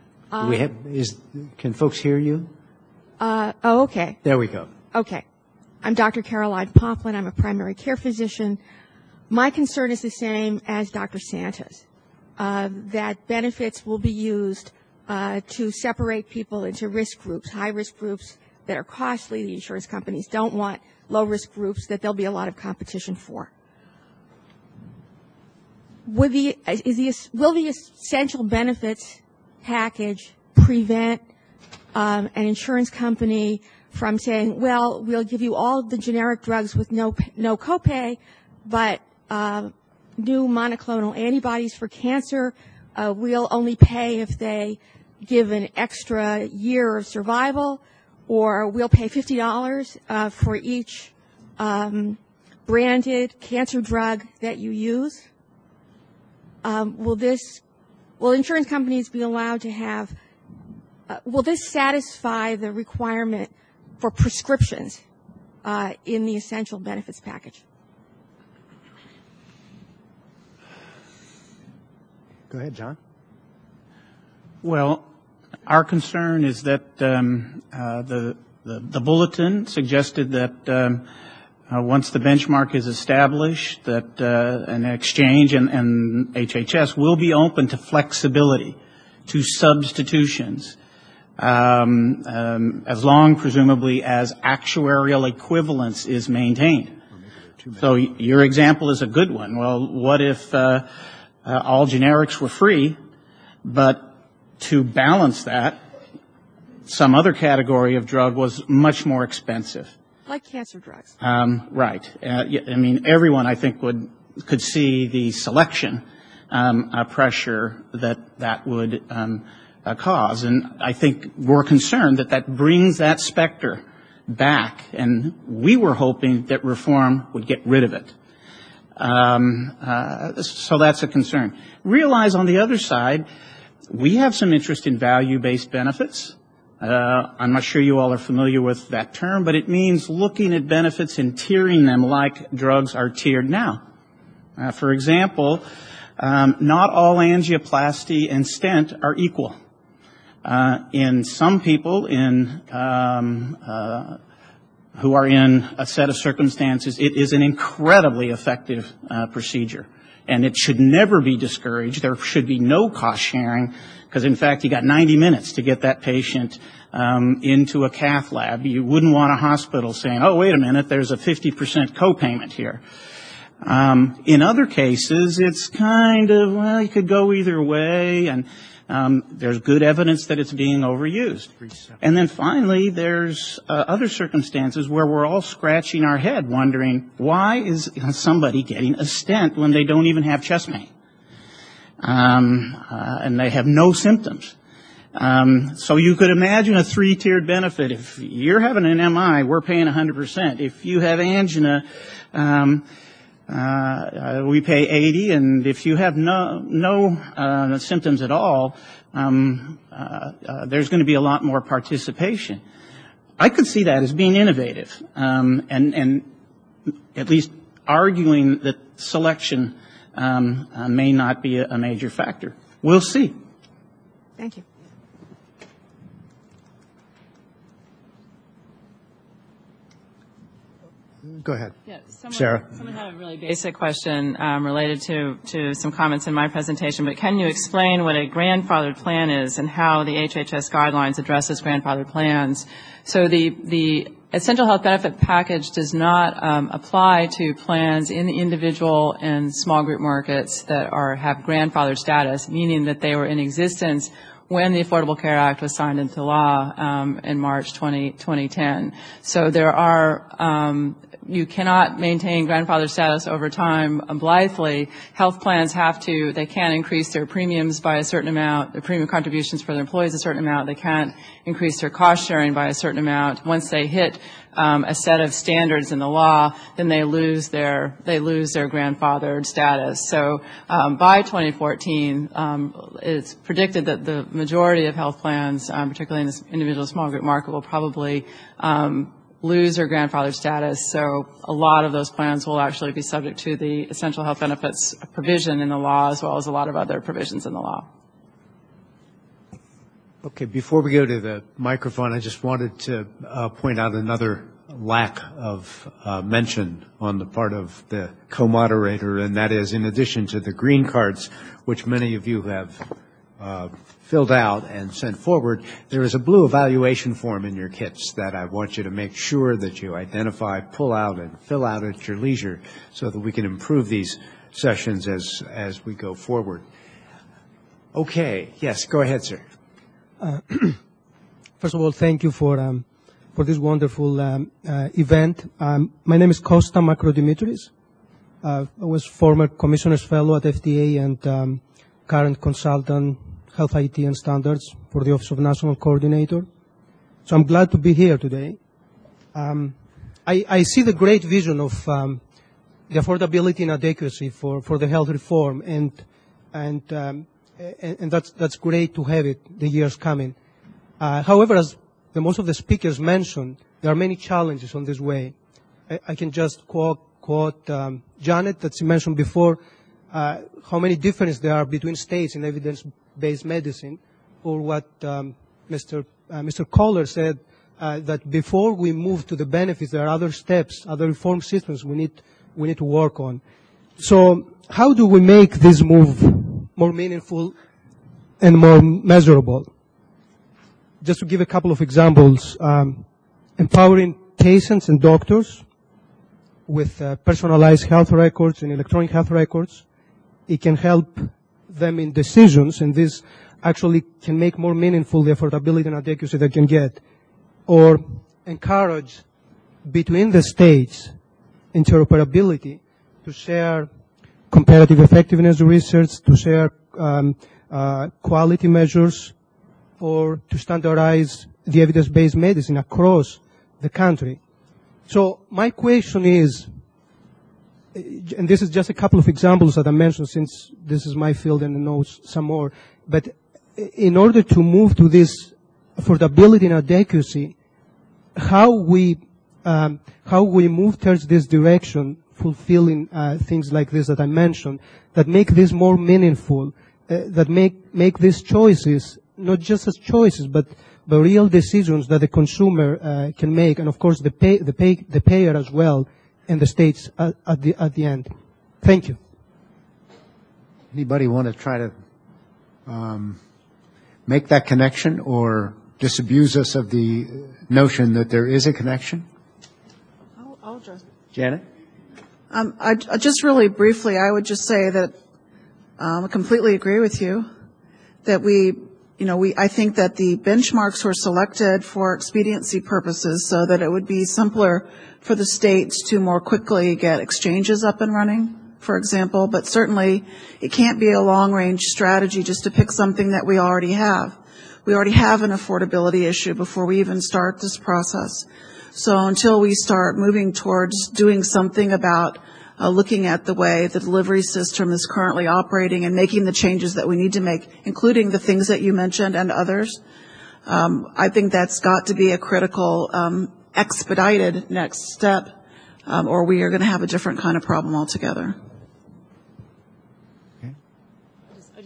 Can folks hear you? Okay. There we go. Okay. I'm Dr. Caroline Poplin. I'm a primary care physician. My concern is the same as Dr. Santa's, that benefits will be used to separate people into risk groups, high-risk groups that are costly. The insurance companies don't want low-risk groups that there'll be a lot of competition for. Will the essential benefits package prevent an insurance company from saying, well, we'll give you all the generic drugs with no copay, but new monoclonal antibodies for cancer, we'll only pay if they give an extra year of survival, or we'll pay $50 for each branded cancer drug that you use? Will insurance companies be allowed to have, will this satisfy the requirement for prescriptions in the essential benefits package? Go ahead, John. Well, our concern is that the bulletin suggested that once the benchmark is established, that an exchange and HHS will be open to flexibility, to substitutions, as long, presumably, as actuarial equivalence is maintained. So your example is a good one. Well, what if all generics were free, but to balance that, some other category of drug was much more expensive? Like cancer drugs. Right. I mean, everyone, I think, could see the selection pressure that would cause. And I think we're concerned that brings that specter back, and we were hoping that reform would get rid of it. So that's a concern. Realize on the other side, we have some interest in value-based benefits. I'm not sure you all are familiar with that term, but it means looking at benefits and tiering them like drugs are tiered now. For example, not all angioplasty and stent are equal. In some people who are in a set of circumstances, it is an incredibly effective procedure. And it should never be discouraged. There should be no cost sharing, because in fact you got 90 minutes to get that patient into a cath lab. You wouldn't want a hospital saying, oh, wait a minute, there's a 50% copayment here. In other cases, it's kind of, well, you could go either way, and there's good evidence that it's being overused. And then finally, there's other circumstances where we're all scratching our head wondering, why is somebody getting a stent when they don't even have chest pain? And they have no symptoms. So you could imagine a 3-tiered benefit. If you're having an MI, we're paying 100%. If you have angina, we pay 80, and if you have no symptoms at all, there's going to be a lot more participation. I could see that as being innovative, and at least arguing that selection may not be a major factor. We'll see. Thank you. Go ahead. Yeah, Sarah. Someone had a really basic question related to some comments in my presentation, but can you explain what a grandfathered plan is and how the HHS guidelines addresses grandfathered plans? So the essential health benefit package does not apply to plans in the individual and small group markets that have grandfathered status, meaning that they were in existence when the Affordable Care Act was signed into law in March 2010. So there are you cannot maintain grandfather status over time blithely. Health plans they can't increase their premiums by a certain amount, their premium contributions for their employees a certain amount. They can't increase their cost sharing by a certain amount. Once they hit a set of standards in the law, then they lose their grandfathered status. So by 2014, it's predicted that the majority of health plans, particularly in this individual small group market, will probably lose their grandfathered status. So a lot of those plans will actually be subject to the essential health benefits provision in the law, as well as a lot of other provisions in the law. Okay, before we go to the microphone, I just wanted to point out another lack of mention on the part of the co-moderator, and that is, in addition to the green cards, which many of you have filled out and sent forward, there is a blue evaluation form in your kits that I want you to make sure that you identify, pull out, and fill out at your leisure so that we can improve these sessions as we go forward. Okay, yes, go ahead, sir. First of all, thank you for this wonderful event. My name is Costa Macrodimitris. I was former Commissioner's Fellow at FDA and current consultant, Health IT and Standards for the Office of National Coordinator. So I'm glad to be here today. I see the great vision of the affordability and adequacy for the health reform, and that's great to have it the years coming. However, as most of the speakers mentioned, there are many challenges on this way. I can just quote Janet, that she mentioned before, how many differences there are between states in evidence-based medicine, or what Mr. Kohler said, that before we move to the benefits, there are other steps, other reform systems we need to work on. So how do we make this move more meaningful and more measurable? Just to give a couple of examples, empowering patients and doctors with personalized health records and electronic health records. It can help them in decisions, and this actually can make more meaningful the affordability and adequacy they can get. Or encourage between the states interoperability to share comparative effectiveness research, to share quality measures, or to standardize the evidence-based medicine across the country. So my question is, and this is just a couple of examples that I mentioned since this is my field and I know some more, but in order to move to this affordability and adequacy, how we move towards this direction, fulfilling things like this that I mentioned, that make this more meaningful, that make these choices not just as choices, but real decisions that the consumer can make, and of course the payer as well, and the states at the end. Thank you. Anybody want to try to make that connection or disabuse us of the notion that there is a connection? I'll address. Janet? I just really briefly, I would just say that I completely agree with you that I think that the benchmarks were selected for expediency purposes so that it would be simpler for the states to more quickly get exchanges up and running, for example. But certainly it can't be a long-range strategy just to pick something that we already have. We already have an affordability issue before we even start this process. So until we start moving towards doing something about looking at the way the delivery system is currently operating and making the changes that we need to make, including the things that you mentioned and others, I think that's got to be a critical expedited next step, or we are going to have a different kind of problem altogether. Okay. I just want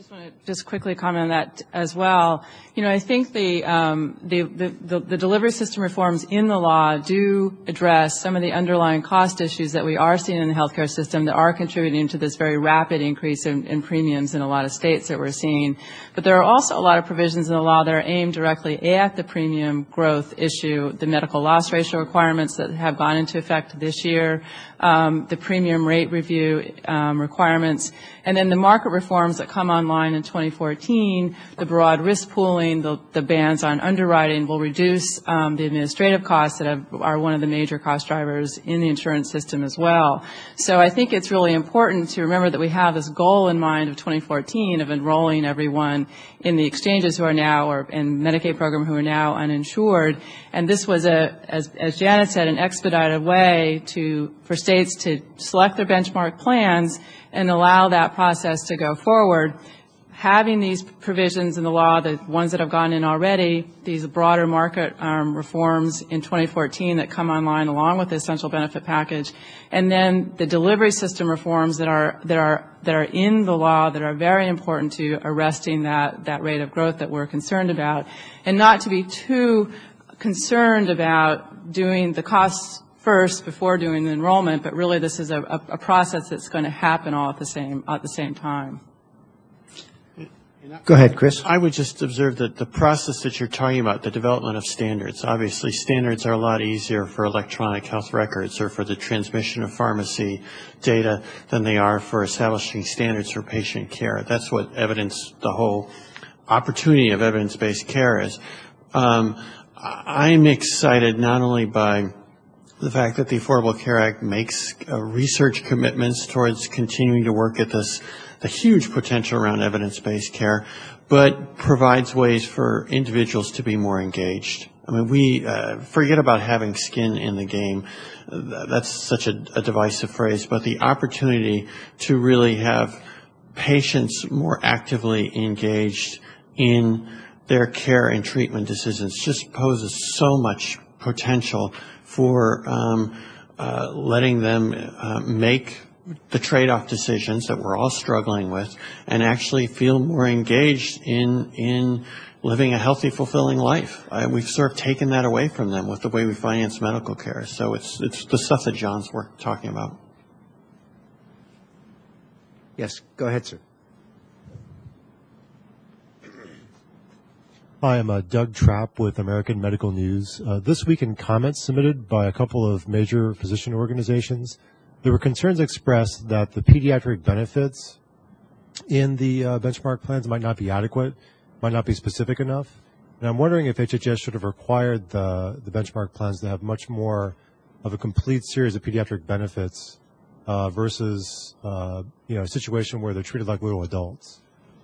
just quickly comment on that as well. You know, I think the delivery system reforms in the law do address some of the underlying cost issues that we are seeing in the healthcare system that are contributing to this very rapid increase in premiums in a lot of states that we're seeing. But there are also a lot of provisions in the law that are aimed directly at the premium growth issue, the medical loss ratio requirements that have gone into effect this year, the premium rate review requirements, and then the market reforms that come online in 2014, the broad risk pooling, the bans on underwriting will reduce the administrative costs that are one of the major cost drivers in the insurance system as well. So I think it's really important to remember that we have this goal in mind of 2014 of enrolling everyone in the exchanges who are now, or in Medicaid program who are now uninsured. And this was as Janet said, an expedited way for states to select their benchmark plans and allow that process to go forward. Having these provisions in the law, the ones that have gone in already, these broader market reforms in 2014 that come online along with the essential benefit package, and then the delivery system reforms that are in the law that are very important to arresting that rate of growth that we're concerned about, and not to be too concerned about doing the costs first before doing the enrollment, but really this is a process that's going to happen all at the same time. Go ahead, Chris. I would just observe that the process that you're talking about, the development of standards, obviously standards are a lot easier for electronic health records or for the transmission of pharmacy data than they are for establishing standards for patient care. That's what the whole opportunity of evidence-based care is. I'm excited not only by the fact that the Affordable Care Act makes research commitments towards continuing to work at the huge potential around evidence-based care, but provides ways for individuals to be more engaged. I mean, we forget about having skin in the game. That's such a divisive phrase, but the opportunity to really have patients more actively engaged in their care and treatment decisions just poses so much potential for letting them make the trade-off decisions that we're all struggling with and actually feel more engaged in living a healthy, fulfilling life. We've sort of taken that away from them with the way we finance medical care. So it's the stuff that John's talking about. Yes, go ahead, sir. Hi, I'm Doug Trapp with American Medical News. This week in comments submitted by a couple of major physician organizations, there were concerns expressed that the pediatric benefits in the benchmark plans might not be adequate, might not be specific enough. And I'm wondering if HHS should have required the benchmark plans to have much more of a complete series of pediatric benefits versus a situation where they're treated like little adults.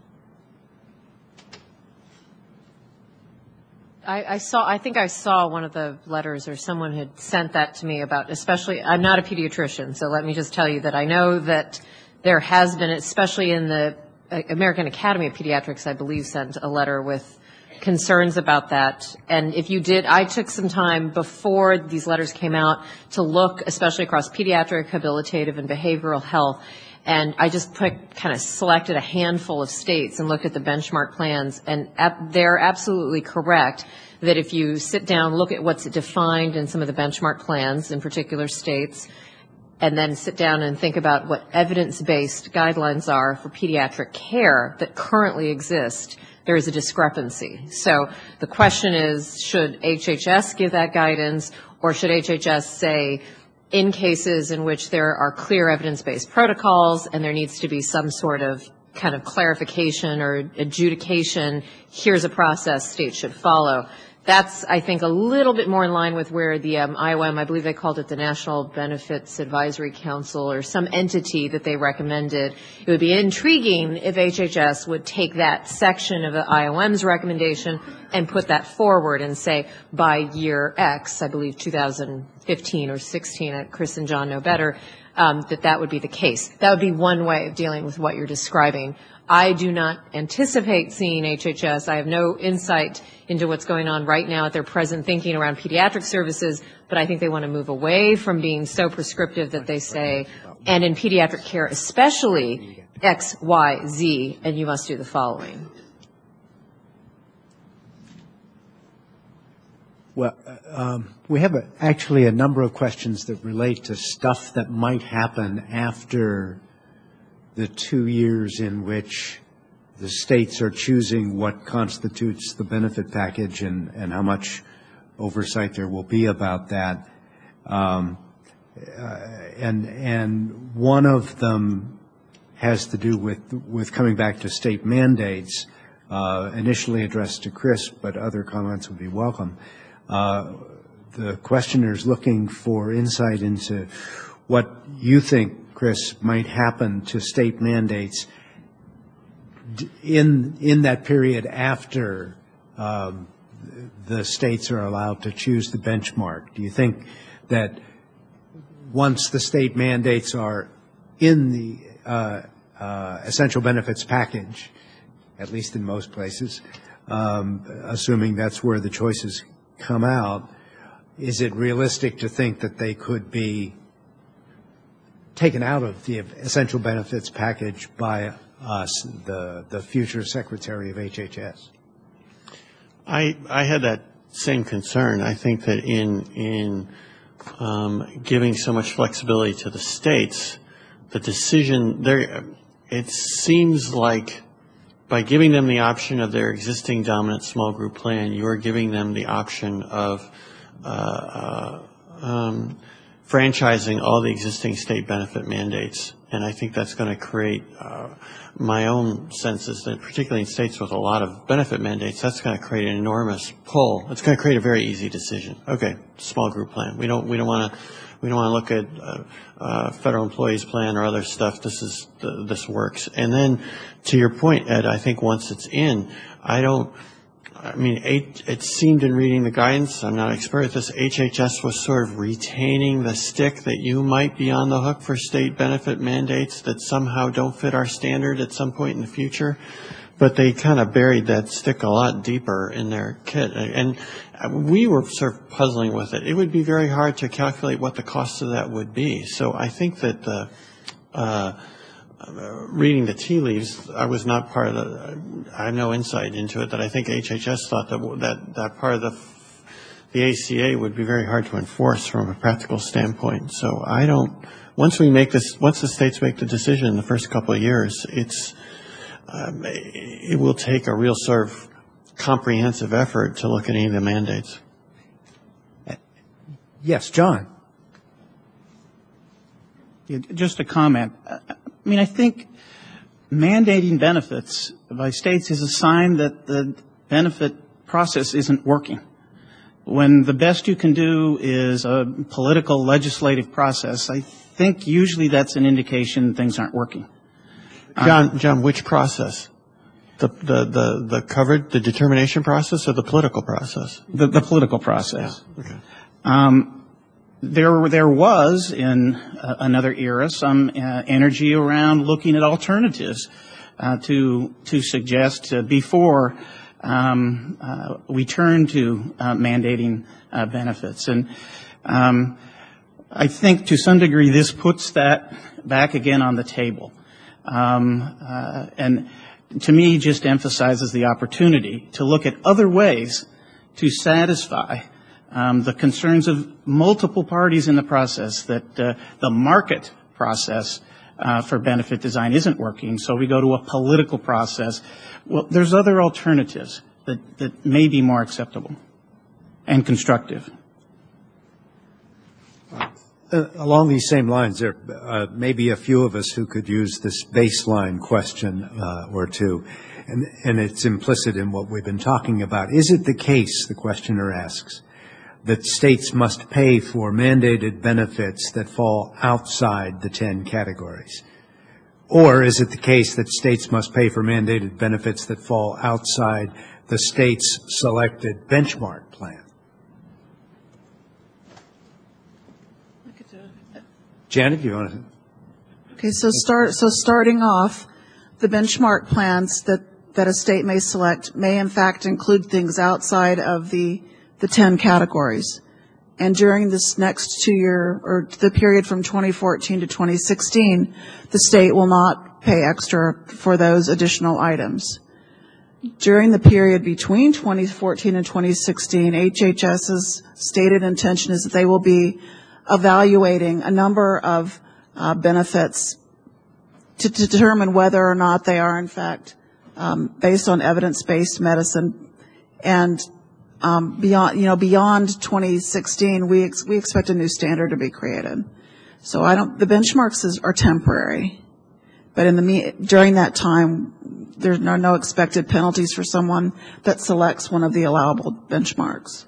I think I saw one of the letters, or someone had sent that to me about, especially, I'm not a pediatrician, so let me just tell you that I know that there has been, especially in the American Academy of Pediatrics, I believe, sent a letter with concerns about that. And if you did, I took some time before these letters came out to look, especially across pediatric, habilitative, and behavioral health. And I just selected a handful of states and looked at the benchmark plans, and they're absolutely correct that if you sit down, look at what's defined in some of the benchmark plans in particular states, and then sit down and think about what evidence-based guidelines are for pediatric care that currently exist, there is a discrepancy. So the question is, should HHS give that guidance, or should HHS say, in cases in which there are clear evidence-based protocols and there needs to be some sort of kind of clarification or adjudication, here's a process states should follow. That's, I think, a little bit more in line with where the IOM, I believe they called it the National Benefits Advisory Council, or some entity that they recommended. It would be intriguing if HHS would take that section of the IOM's recommendation and put that forward and say, by year X, I believe 2015 or 16, Chris and John know better, that would be the case. That would be one way of dealing with what you're describing. I do not anticipate seeing HHS. I have no insight into what's going on right now at their present thinking around pediatric services, but I think they want to move away from being so prescriptive that they say, and in pediatric care especially, X, Y, Z, and you must do the following. Well, we have actually a number of questions that relate to stuff that might happen after the 2 years in which the states are choosing what constitutes the benefit package and how much oversight there will be about that. And one of them has to do with coming back to state mandates, initially addressed to Chris, but other comments would be welcome. The questioner is looking for insight into what you think, Chris, might happen to state mandates in that period after the states are allowed to choose the benchmark. Do you think that once the state mandates are in the essential benefits package, at least in most places, assuming that's where the choices come out, is it realistic to think that they could be taken out of the essential benefits package by us, the future Secretary of HHS? I had that same concern. I think that in giving so much flexibility to the states, the decision there, it seems like by giving them the option of their existing dominant small group plan, you're giving them the option of franchising all the existing state benefit mandates. And I think that's going to create, my own sense is that particularly in states with a lot of benefit mandates, that's going to create an enormous pull. It's going to create a very easy decision. Okay, small group plan. We don't want to look at federal employees plan or other stuff. This works. And then to your point, Ed, I think once it's in, it seemed in reading the guidance, I'm not an expert at this, HHS was sort of retaining the stick that you might be on the hook for state benefit mandates that somehow don't fit our standard at some point in the future. But they kind of buried that stick a lot deeper in their kit. And we were sort of puzzling with it. It would be very hard to calculate what the cost of that would be. So I think that reading the tea leaves, I was not part of I have no insight into it, that I think HHS thought that part of the ACA would be very hard to enforce from a practical standpoint. So once the states make the decision in the first couple of years, it will take a real sort of comprehensive effort to look at any of the mandates. Yes, John. Yeah, just a comment. I think mandating benefits by states is a sign that the benefit process isn't working. When the best you can do is a political legislative process, I think usually that's an indication things aren't working. John, which process? The determination process or the political process? The political process. Yeah. Okay. There was in another era some energy around looking at alternatives to suggest before we turn to mandating benefits. And I think to some degree this puts that back again on the table. And to me just emphasizes the opportunity to look at other ways to satisfy the concerns of multiple parties in the process, that the market process for benefit design isn't working, so we go to a political process. Well, there's other alternatives that may be more acceptable and constructive. Along these same lines, there may be a few of us who could use this baseline question or two, and it's implicit in what we've been talking about. Is it the case, the questioner asks, that states must pay for mandated benefits that fall outside the 10 categories? Or is it the case that states must pay for mandated benefits that fall outside the state's selected benchmark plan? Janet, do you want to? Okay, so starting off, the benchmark plans that a state may select may in fact include things outside of the 10 categories. And during this next 2 year, or the period from 2014 to 2016, the state will not pay extra for those additional items. During the period between 2014 and 2016, HHS's stated intention is that they will be evaluating a number of benefits to determine whether or not they are, in fact, based on evidence-based medicine. And beyond 2016, we expect a new standard to be created. So the benchmarks are temporary, but during that time, there are no expected penalties for someone that selects one of the allowable benchmarks.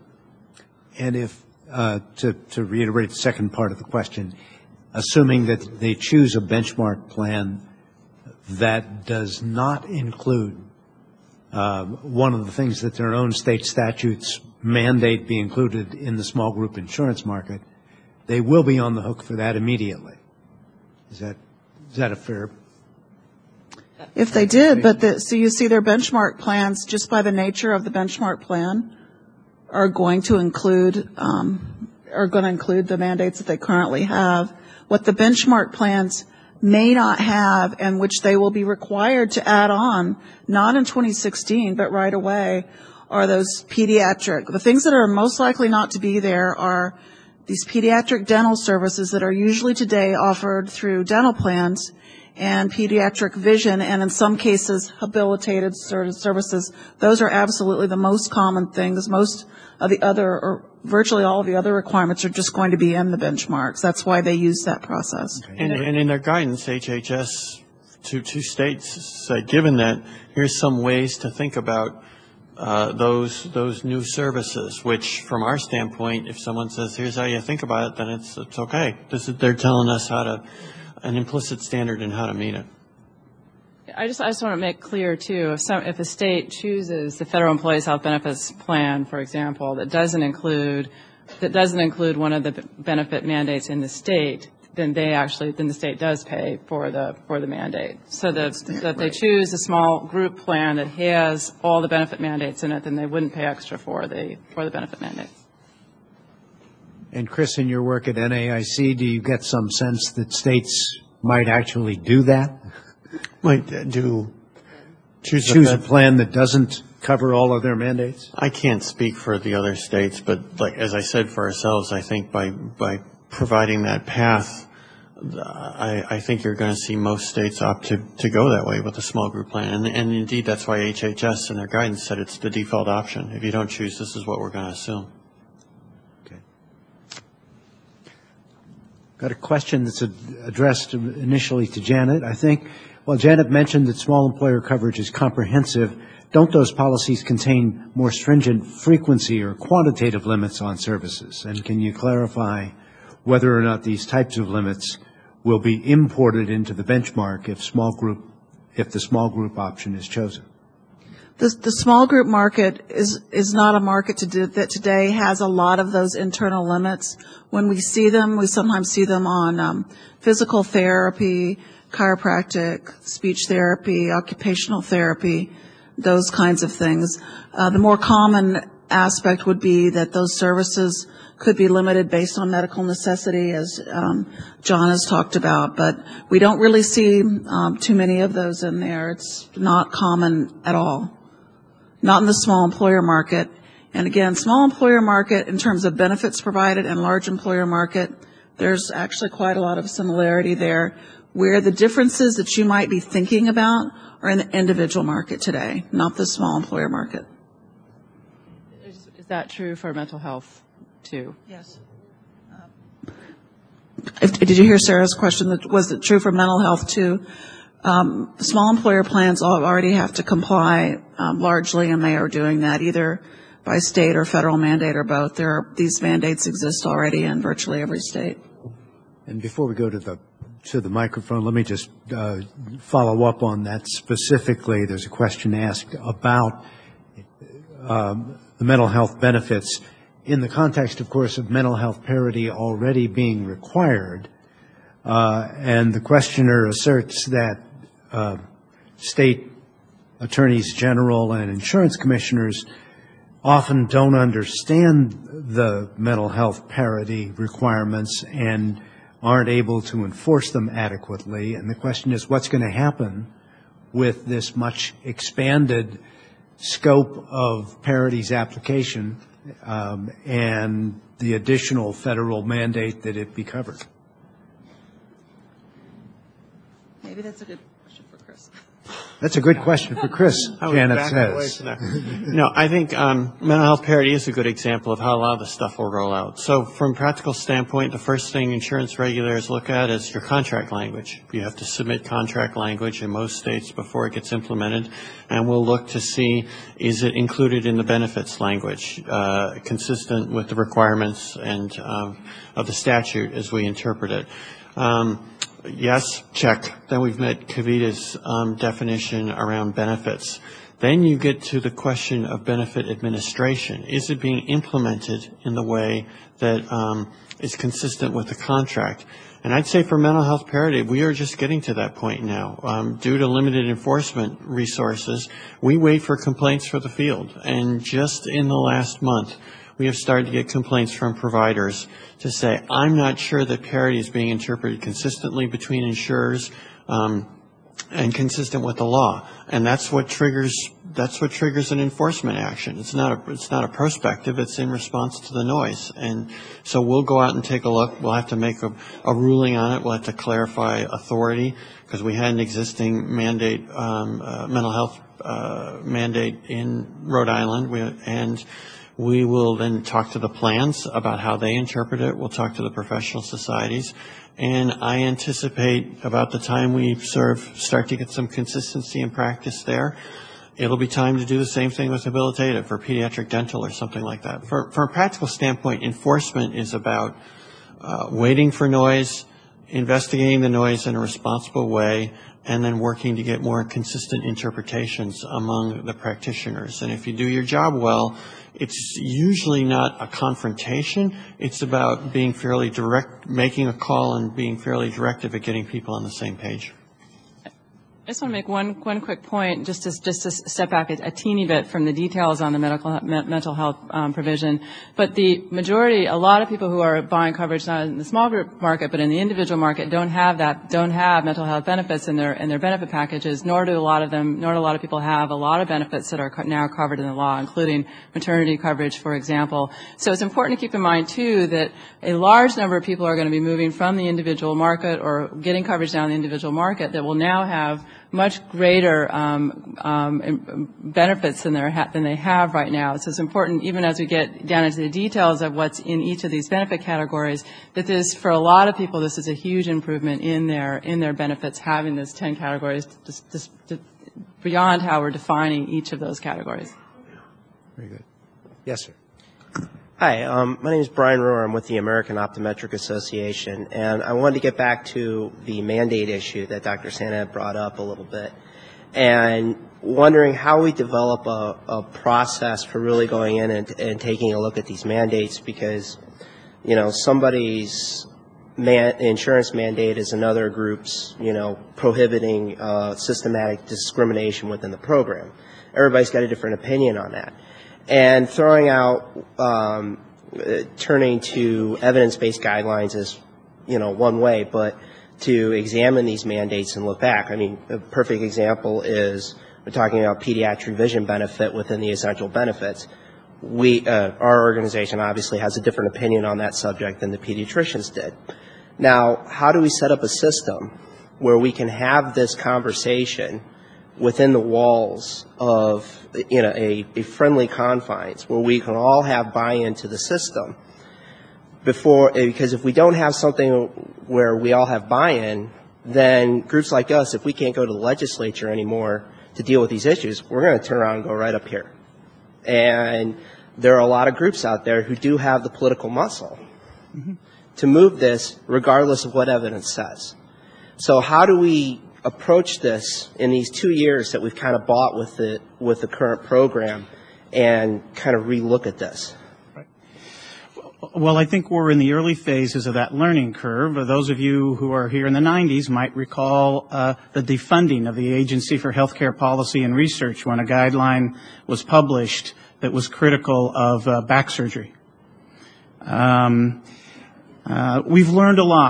And if, to reiterate the second part of the question, assuming that they choose a benchmark plan that does not include one of the things that their own state statutes mandate be included in the small group insurance market, they will be on the hook for that immediately. Is that a fair? If they did, so you see their benchmark plans, just by the nature of the benchmark plan, are going to include the mandates that they currently have. What the benchmark plans may not have, and which they will be required to add on, not in 2016, but right away, are those pediatric. The things that are most likely not to be there are these pediatric dental services that are usually today offered through dental plans, and pediatric vision, and in some cases, habilitated services. Those are absolutely the most common things. Most of the other, or virtually all of the other requirements are just going to be in the benchmarks. That's why they use that process. And in their guidance, HHS to states said, given that, here's some ways to think about those new services, which from our standpoint, if someone says, here's how you think about it, then it's okay. They're telling us an implicit standard in how to meet it. I just want to make clear, too, if a state chooses the Federal Employees Health Benefits Plan, for example, that doesn't include one of the benefit mandates in the state, then the state does pay for the mandate. So that they choose a small group plan that has all the benefit mandates in it, then they wouldn't pay extra for the benefit mandates. And Chris, in your work at NAIC, do you get some sense that states might actually do that? Might choose a plan that doesn't cover all of their mandates? I can't speak for the other states, but as I said for ourselves, I think by providing that path, I think you're going to see most states opt to go that way with a small group plan. And indeed, that's why HHS in their guidance said it's the default option. If you don't choose, this is what we're going to assume. Got a question that's addressed initially to Janet, I think. Well, Janet mentioned that small employer coverage is comprehensive. Don't those policies contain more stringent frequency or quantitative limits on services? And can you clarify whether or not these types of limits will be imported into the benchmark if the small group option is chosen? The small group market is not a market that today has a lot of those internal limits. When we see them, we sometimes see them on physical therapy, chiropractic, speech therapy, occupational therapy, those kinds of things. The more common aspect would be that those services could be limited based on medical necessity, as John has talked about, but we don't really see too many of those in there. It's not common at all. Not in the small employer market. And again, small employer market in terms of benefits provided and large employer market, there's actually quite a lot of similarity there, where the differences that you might be thinking about are in the individual market today, not the small employer market. Is that true for mental health, too? Yes. Did you hear Sarah's question? Was it true for mental health, too? Small employer plans already have to comply largely, and they are doing that either by state or federal mandate or both. These mandates exist already in virtually every state. And before we go to the microphone, let me just follow up on that specifically. There's a question asked about the mental health benefits in the context, of course, of mental health parity already being required. And the questioner asserts that state attorneys general and insurance commissioners often don't understand the mental health parity requirements and aren't able to enforce them adequately. And the question is, what's going to happen with this much expanded scope of Parity's application and the additional federal mandate that it be covered? Maybe that's a good question for Chris. That's a good question for Chris, Janet says. No, I think mental health parity is a good example of how a lot of the stuff will roll out. So from a practical standpoint, the first thing insurance regulators look at is your contract language. You have to submit contract language in most states before it gets implemented, and we'll look to see, is it included in the benefits language, consistent with the requirements and of the statute as we interpret it. Yes, check. Then we've met Kavita's definition around benefits. Then you get to the question of benefit administration. Is it being implemented in the way that is consistent with the contract? And I'd say for mental health parity, we are just getting to that point now. Due to limited enforcement resources, we wait for complaints for the field. And just in the last month, we have started to get complaints from providers to say, I'm not sure that parity is being interpreted consistently between insurers and consistent with the law. And that's what triggers an enforcement action. It's not a prospective, it's in response to the noise. And so we'll go out and take a look. We'll have to make a ruling on it. We'll have to clarify authority, because we had an existing mandate, mental health mandate in Rhode Island, and we will then talk to the plans about how they interpret it. We'll talk to the professional societies. And I anticipate about the time we start to get some consistency in practice there, it'll be time to do the same thing with habilitative or pediatric dental or something like that. From a practical standpoint, enforcement is about waiting for noise, investigating the noise in a responsible way, and then working to get more consistent interpretations among the practitioners. And if you do your job well, it's usually not a confrontation. It's about being fairly direct, making a call and being fairly directive at getting people on the same page. I just want to make one quick point, just to step back a teeny bit from the details on the mental health provision. But the majority, a lot of people who are buying coverage not in the small group market but in the individual market don't have mental health benefits in their benefit packages. Nor do a lot of people have a lot of benefits that are now covered in the law, including maternity coverage, for example. So it's important to keep in mind too that a large number of people are going to be moving from the individual market or getting coverage down the individual market that will now have much greater benefits than they have right now. So it's important, even as we get down into the details of what's in each of these benefit categories, that this, for a lot of people, this is a huge improvement in their benefits, having this 10 categories just beyond how we're defining each of those categories. Very good. Yes, sir. Hi, my name is Brian Rohr. I'm with the American Optometric Association, and I wanted to get back to the mandate issue that Dr. Santa brought up a little bit, and wondering how we develop a process for really going in and taking a look at these mandates, because, you know, somebody's insurance mandate is another group's, you know, prohibiting systematic discrimination within the program. Everybody's got a different opinion on that. And throwing out, turning to evidence-based guidelines is, you know, one way, but to examine these mandates and look back. I mean, a perfect example is we're talking about pediatric vision benefit within the essential benefits. Our organization obviously has a different opinion on that subject than the pediatricians did. Now, how do we set up a system where we can have this conversation within the walls of, you know, a friendly confines where we can all have buy-in to the system because if we don't have something where we all have buy-in, then groups like us, if we can't go to the legislature anymore to deal with these issues, we're going to turn around and go right up here. And there are a lot of groups out there who do have the political muscle to move this regardless of what evidence says. So how do we approach this in these 2 years that we've kind of bought with the current program and kind of relook at this? Right. Well, I think we're in the early phases of that learning curve. Those of you who are here in the 90s might recall the defunding of the Agency for Healthcare Policy and Research when a guideline was published that was critical of back surgery. We've learned a lot.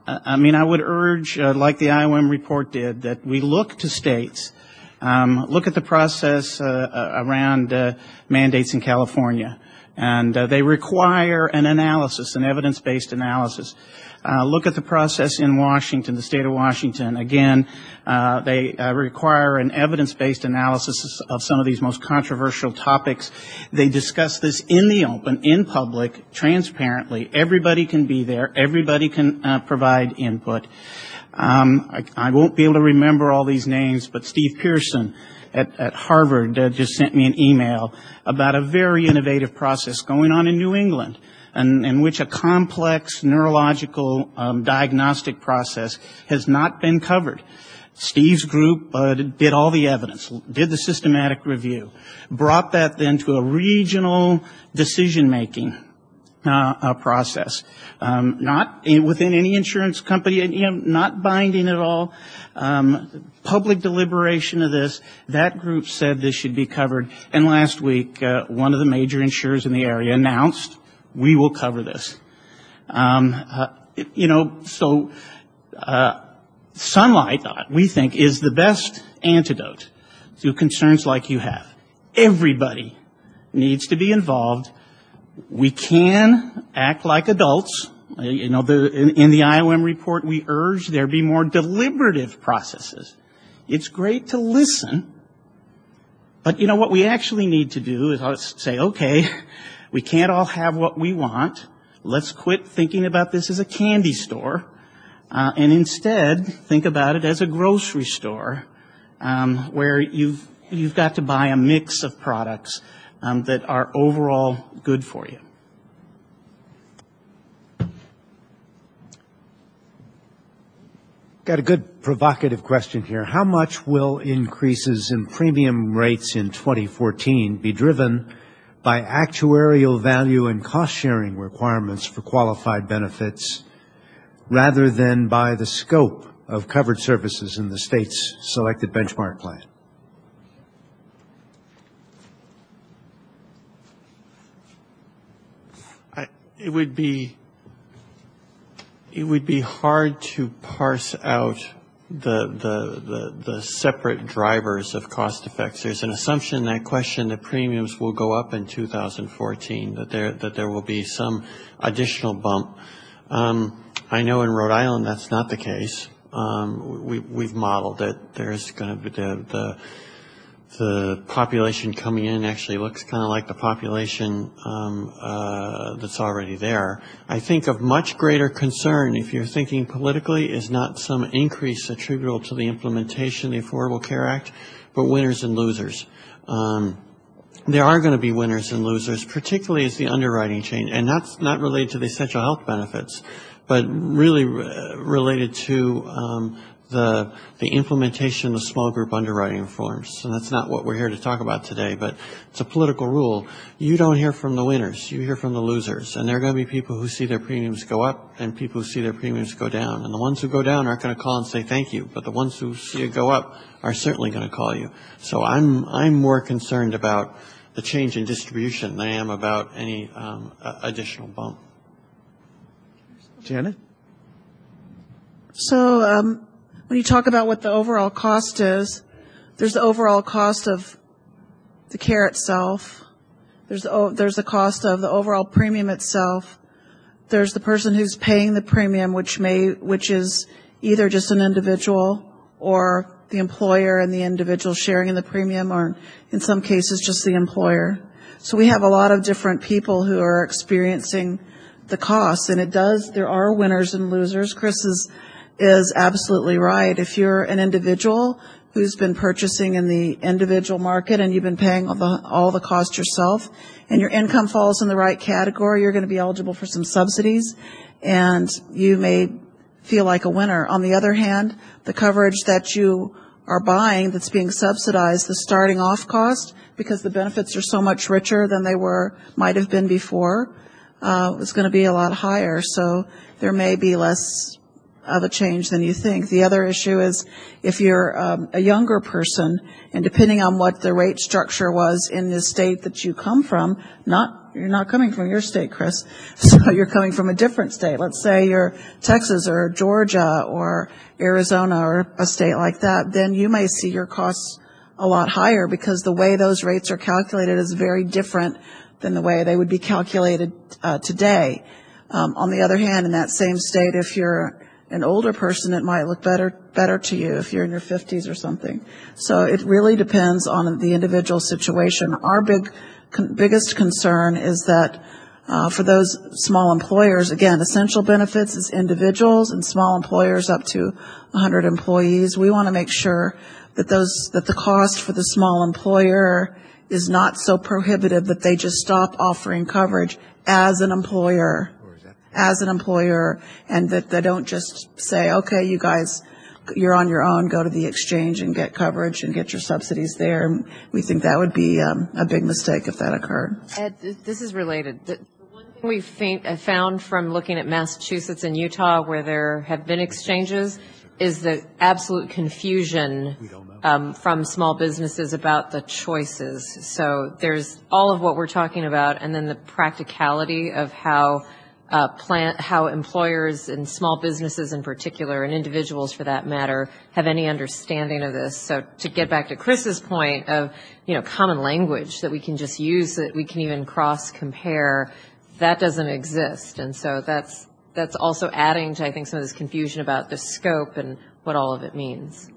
I would urge, like the IOM report did, that we look to states, look at the process around mandates in California. And they require an analysis, an evidence-based analysis. Look at the process in Washington, the state of Washington. Again, they require an evidence-based analysis of some of these most controversial topics. They discuss this in the open, in public, transparently. Everybody can be there. Everybody can provide input. I won't be able to remember all these names, but Steve Pearson at Harvard just sent me an email about a very innovative process going on in New England, in which a complex neurological diagnostic process has not been covered. Steve's group did all the evidence, did the systematic review, brought that then to a regional decision-making process, not within any insurance company, not binding at all. Public deliberation of this. That group said this should be covered. And last week, one of the major insurers in the area announced, we will cover this. Sunlight, we think, is the best antidote to concerns like you have. Everybody needs to be involved. We can act like adults. In the IOM report, we urge there be more deliberative processes. It's great to listen, but what we actually need to do is say, okay, we can't all have what we want. Let's quit thinking about this as a candy store, and instead think about it as a grocery store, where you've got to buy a mix of products that are overall good for you. Got a good provocative question here. How much will increases in premium rates in 2014 be driven by actuarial value and cost-sharing requirements for qualified benefits rather than by the scope of covered services in the state's selected benchmark plan? It would be hard to parse out the separate drivers of cost effects. There's an assumption in that question that premiums will go up in 2014, that there will be some additional bump. I know in Rhode Island that's not the case. We've modeled that there's going to be the population coming in actually looks kind of like the population that's already there. I think of much greater concern, if you're thinking politically, is not some increase attributable to the implementation of the Affordable Care Act, but winners and losers. There are going to be winners and losers, particularly as the underwriting change, and that's not related to the essential health benefits, but really related to the implementation of small group underwriting reforms. And that's not what we're here to talk about today, but it's a political rule. You don't hear from the winners. You hear from the losers. And there are going to be people who see their premiums go up and people who see their premiums go down. And the ones who go down aren't going to call and say thank you, but the ones who see it go up are certainly going to call you. So I'm more concerned about the change in distribution than I am about any additional bump. Janet? So when you talk about what the overall cost is, there's the overall cost of the care itself. There's the cost of the overall premium itself. There's the person who's paying the premium, which is either just an individual or the employer and the individual sharing in the premium, or in some cases just the employer. So we have a lot of different people who are experiencing the costs, and there are winners and losers. Chris is absolutely right. If you're an individual who's been purchasing in the individual market and you've been paying all the cost yourself, and your income falls in the right category, you're going to be eligible for some subsidies, and you may feel like a winner. On the other hand, the coverage that you are buying that's being subsidized, the starting off cost, because the benefits are so much richer than they might have been before, is going to be a lot higher. So there may be less of a change than you think. The other issue is if you're a younger person, and depending on what the rate structure was in the state that you come from, You're not coming from your state, Chris. So you're coming from a different state. Let's say you're Texas or Georgia or Arizona or a state like that. Then you may see your costs a lot higher because the way those rates are calculated is very different than the way they would be calculated today. On the other hand, in that same state, if you're an older person, it might look better to you if you're in your 50s or something. So it really depends on the individual situation. Our biggest concern is that for those small employers, again, essential benefits is individuals and small employers up to 100 employees. We want to make sure that the cost for the small employer is not so prohibitive that they just stop offering coverage as an employer, and that they don't just say, okay, you guys, you're on your own, go to the exchange and get coverage and get your subsidies there. And we think that would be a big mistake if that occurred. Ed, this is related. The one thing we've found from looking at Massachusetts and Utah where there have been exchanges is the absolute confusion from small businesses about the choices. So there's all of what we're talking about, and then the practicality of how employers and small businesses in particular, and individuals for that matter, have any understanding of this. So to get back to Chris's point of, common language that we can just use, that we can even cross-compare, that doesn't exist. And so that's also adding to, I think, some of this confusion about the scope and what all of it means.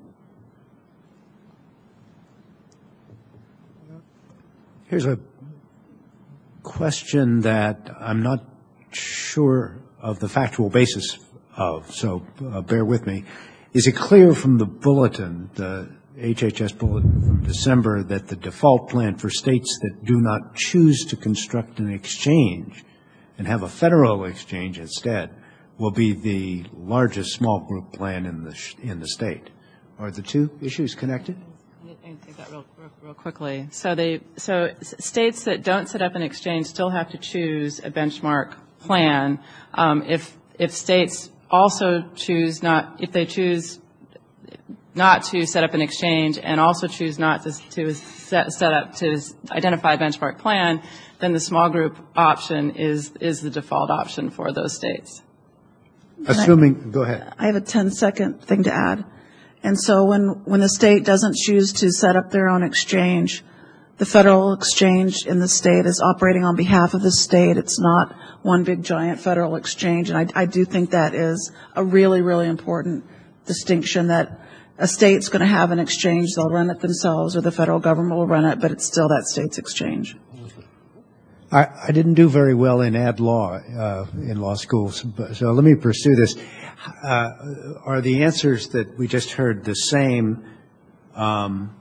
Here's a question that I'm not sure of the factual basis of, so bear with me. Is it clear from the bulletin, the HHS bulletin from December, that the default plan for states that do not choose to construct an exchange and have a federal exchange instead will be the largest small group plan in the state? Are the two issues connected? I can take that real quickly. So states that don't set up an exchange still have to choose a benchmark plan. If states also choose if they choose not to set up an exchange and also choose not to set up to identify a benchmark plan, then the small group option is the default option for those states. Go ahead. I have a 10-second thing to add. And so when the state doesn't choose to set up their own exchange, the federal exchange in the state is operating on behalf of the state. It's not one big giant federal exchange. And I do think that is a really, really important distinction, that a state's going to have an exchange, they'll run it themselves, or the federal government will run it, but it's still that state's exchange. I didn't do very well in ad law in law schools, so let me pursue this. Are the answers that we just heard the same? Well,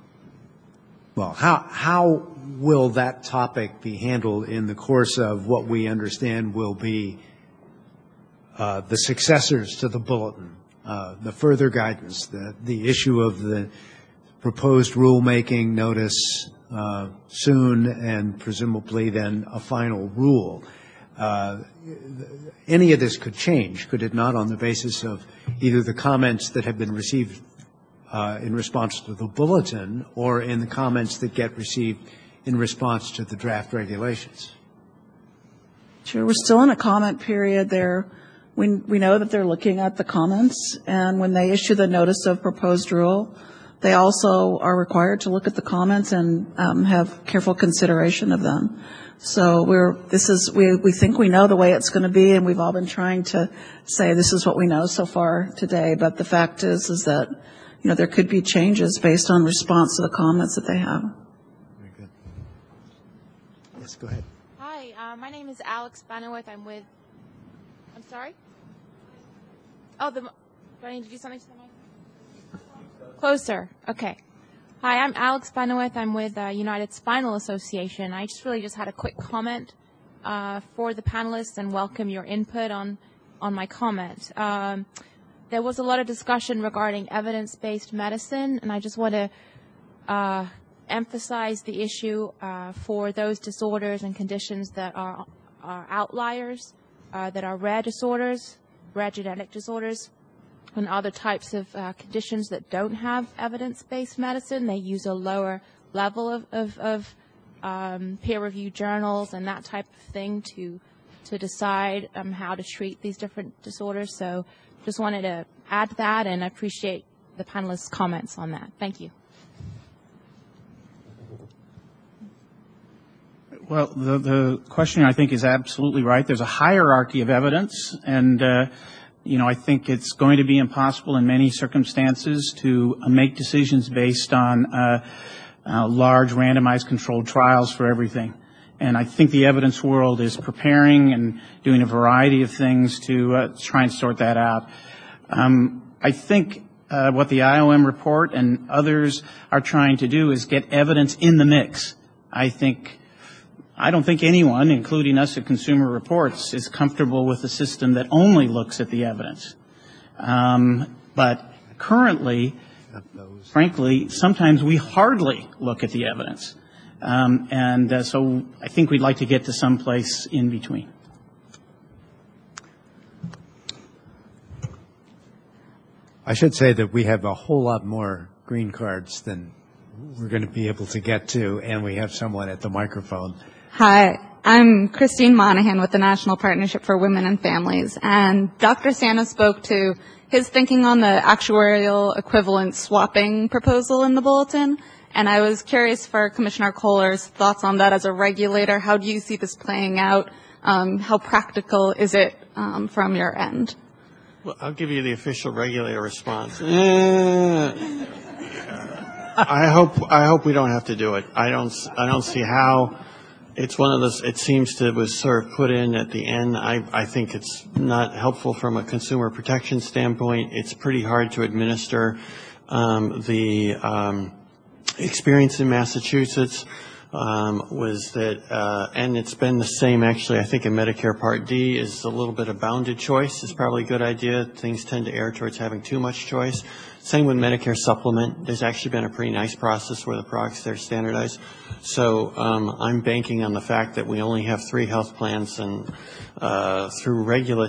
how will that topic be handled in the course of what we understand will be the successors to the bulletin, the further guidance, the issue of the proposed rulemaking notice soon, and presumably then a final rule? Any of this could change, could it not, on the basis of either the comments that have been received in response to the bulletin or in the comments that get received in response to the draft regulations? Sure. We're still in a comment period there. We know that they're looking at the comments, and when they issue the notice of proposed rule, they also are required to look at the comments and have careful consideration of them. So we think we know the way it's going to be, and we've all been trying to say this is what we know so far today. But the fact is that there could be changes based on response to the comments that they have. Very good. Yes, go ahead. Hi, my name is Alex Banowith. I'm sorry? Oh, do I need to do something to the mic? Closer. Okay. Hi, I'm Alex Banowith. I'm with United Spinal Association. I just had a quick comment for the panelists and welcome your input on my comment. There was a lot of discussion regarding evidence-based medicine, and I just want to emphasize the issue for those disorders and conditions that are outliers, that are rare disorders, rare genetic disorders, and other types of conditions that don't have evidence-based medicine. They use a lower level of peer-reviewed journals and that type of thing to decide how to treat these different disorders. So just wanted to add that, and I appreciate the panelists' comments on that. Thank you. Well, the question, I think, is absolutely right. There's a hierarchy of evidence, and I think it's going to be impossible in many circumstances to make decisions based on large randomized controlled trials for everything. And I think the evidence world is preparing and doing a variety of things to try and sort that out. I think what the IOM report and others are trying to do is get evidence in the mix. I don't think anyone, including us at Consumer Reports, is comfortable with a system that only looks at the evidence. But currently, frankly, sometimes we hardly look at the evidence. So I think we'd like to get to some place in between. I should say that we have a whole lot more green cards than we're going to be able to get to, and we have someone at the microphone. Hi, I'm Christine Monahan with the National Partnership for Women and Families, and Dr. Santa spoke to his thinking on the actuarial equivalent swapping proposal in the bulletin, and I was curious for Commissioner Kohler's thoughts on that as a regulator. How do you see this playing out? How practical is it from your end? Well, I'll give you the official regulator response. I hope we don't have to do it. I don't see how. It's one of those, it seems to was sort of put in at the end. I think it's not helpful from a consumer protection standpoint. It's pretty hard to administer. The experience in Massachusetts was that, and it's been the same actually, I think in Medicare Part D, is a little bit of bounded choice is probably a good idea. Things tend to err towards having too much choice. Same with Medicare Supplement. There's actually been a pretty nice process where the products are standardized. So I'm banking on the fact that we only have 3 health plans, and through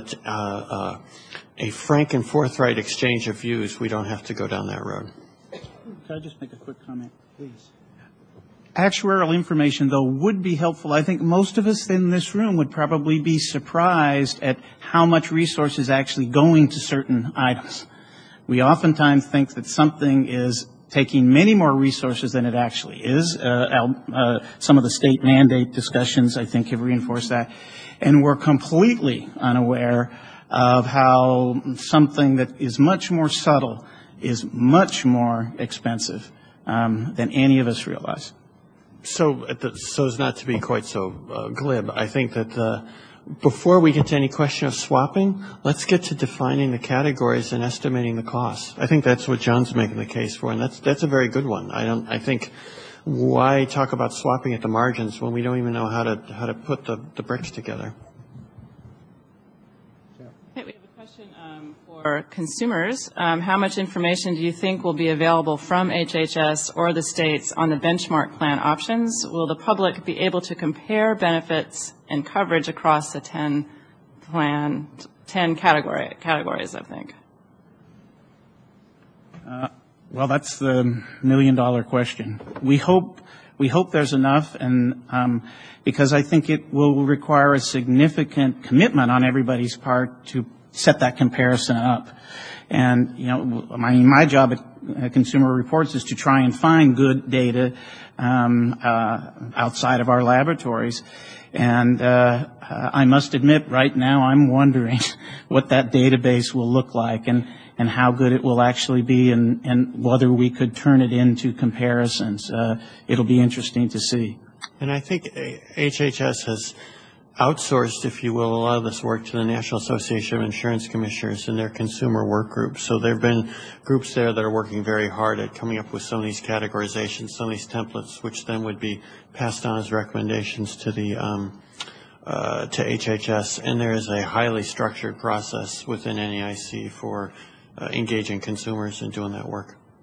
a frank and forthright exchange of views, we don't have to go down that road. Can I just make a quick comment, please? Actuarial information, though, would be helpful. I think most of us in this room would probably be surprised at how much resource is actually going to certain items. We oftentimes think that something is taking many more resources than it actually is. Some of the state mandate discussions, I think, have reinforced that. And we're completely unaware of how something that is much more subtle is much more expensive than any of us realize. So as not to be quite so glib, I think that before we get to any question of swapping, let's get to defining the categories and estimating the costs. I think that's what John's making the case for, and that's a very good one. I think why talk about swapping at the margins when we don't even know how to put the bricks together? Okay, we have a question for consumers. How much information do you think will be available from HHS or the states on the benchmark plan options? Will the public be able to compare benefits and coverage across the 10 categories, I think? Well, that's the million-dollar question. We hope there's enough, and because I think it will require a significant commitment on everybody's part to set that comparison up. And, my job at Consumer Reports is to try and find good data outside of our laboratories. And I must admit, right now, I'm wondering what that database will look like and how good it will actually be and whether we could turn it into comparisons. It'll be interesting to see. And I think HHS has outsourced, if you will, a lot of this work to the National Association of Insurance Commissioners and their consumer work groups. So there have been groups there that are working very hard at coming up with some of these categorizations, some of these templates, which then would be passed on as recommendations to the to HHS. And there is a highly structured process within NAIC for engaging consumers and doing that work.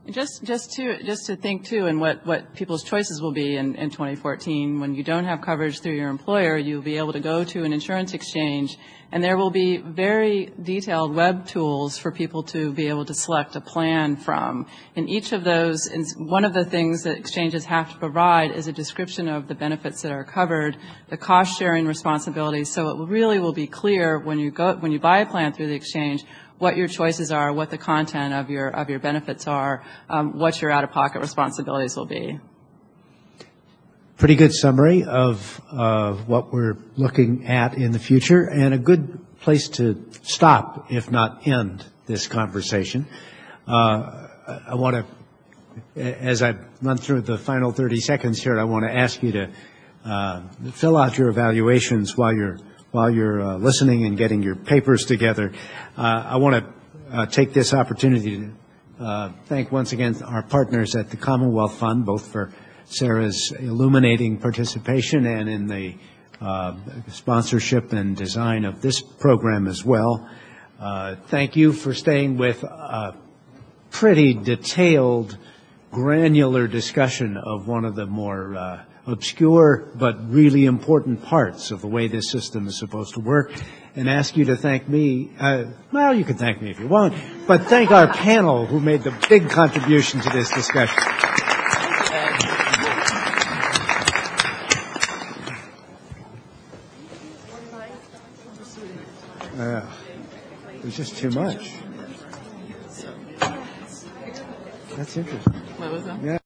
Just to think too, and what people's choices will be in 2014. When you don't have coverage through your employer, you'll be able to go to an insurance exchange, and there will be very detailed web tools for people to be able to select a plan from. In each of those, one of the things that exchanges have to provide is a description of the benefits that are covered, the cost sharing responsibilities. So it really will be clear when you buy a plan through the exchange what your choices are, what the content of your benefits are, what your out-of-pocket responsibilities will be. Pretty good summary of what we're looking at in the future, and a good place to stop, if not end, this conversation. I want to, as I run through the final 30 seconds here, I want to ask you to fill out your evaluations while you're listening and getting your papers together. I want to take this opportunity to thank once again our partners at the Commonwealth Fund, both for Sarah's illuminating participation and in the sponsorship and design of this program as well. Thank you for staying with a pretty detailed, granular discussion of one of the more obscure but really important parts of the way this system is supposed to work, and ask you to thank me. Well, you can thank me if you want, but thank our panel who made the big contribution to this discussion. There's just too much. That's interesting. What was that? Yeah.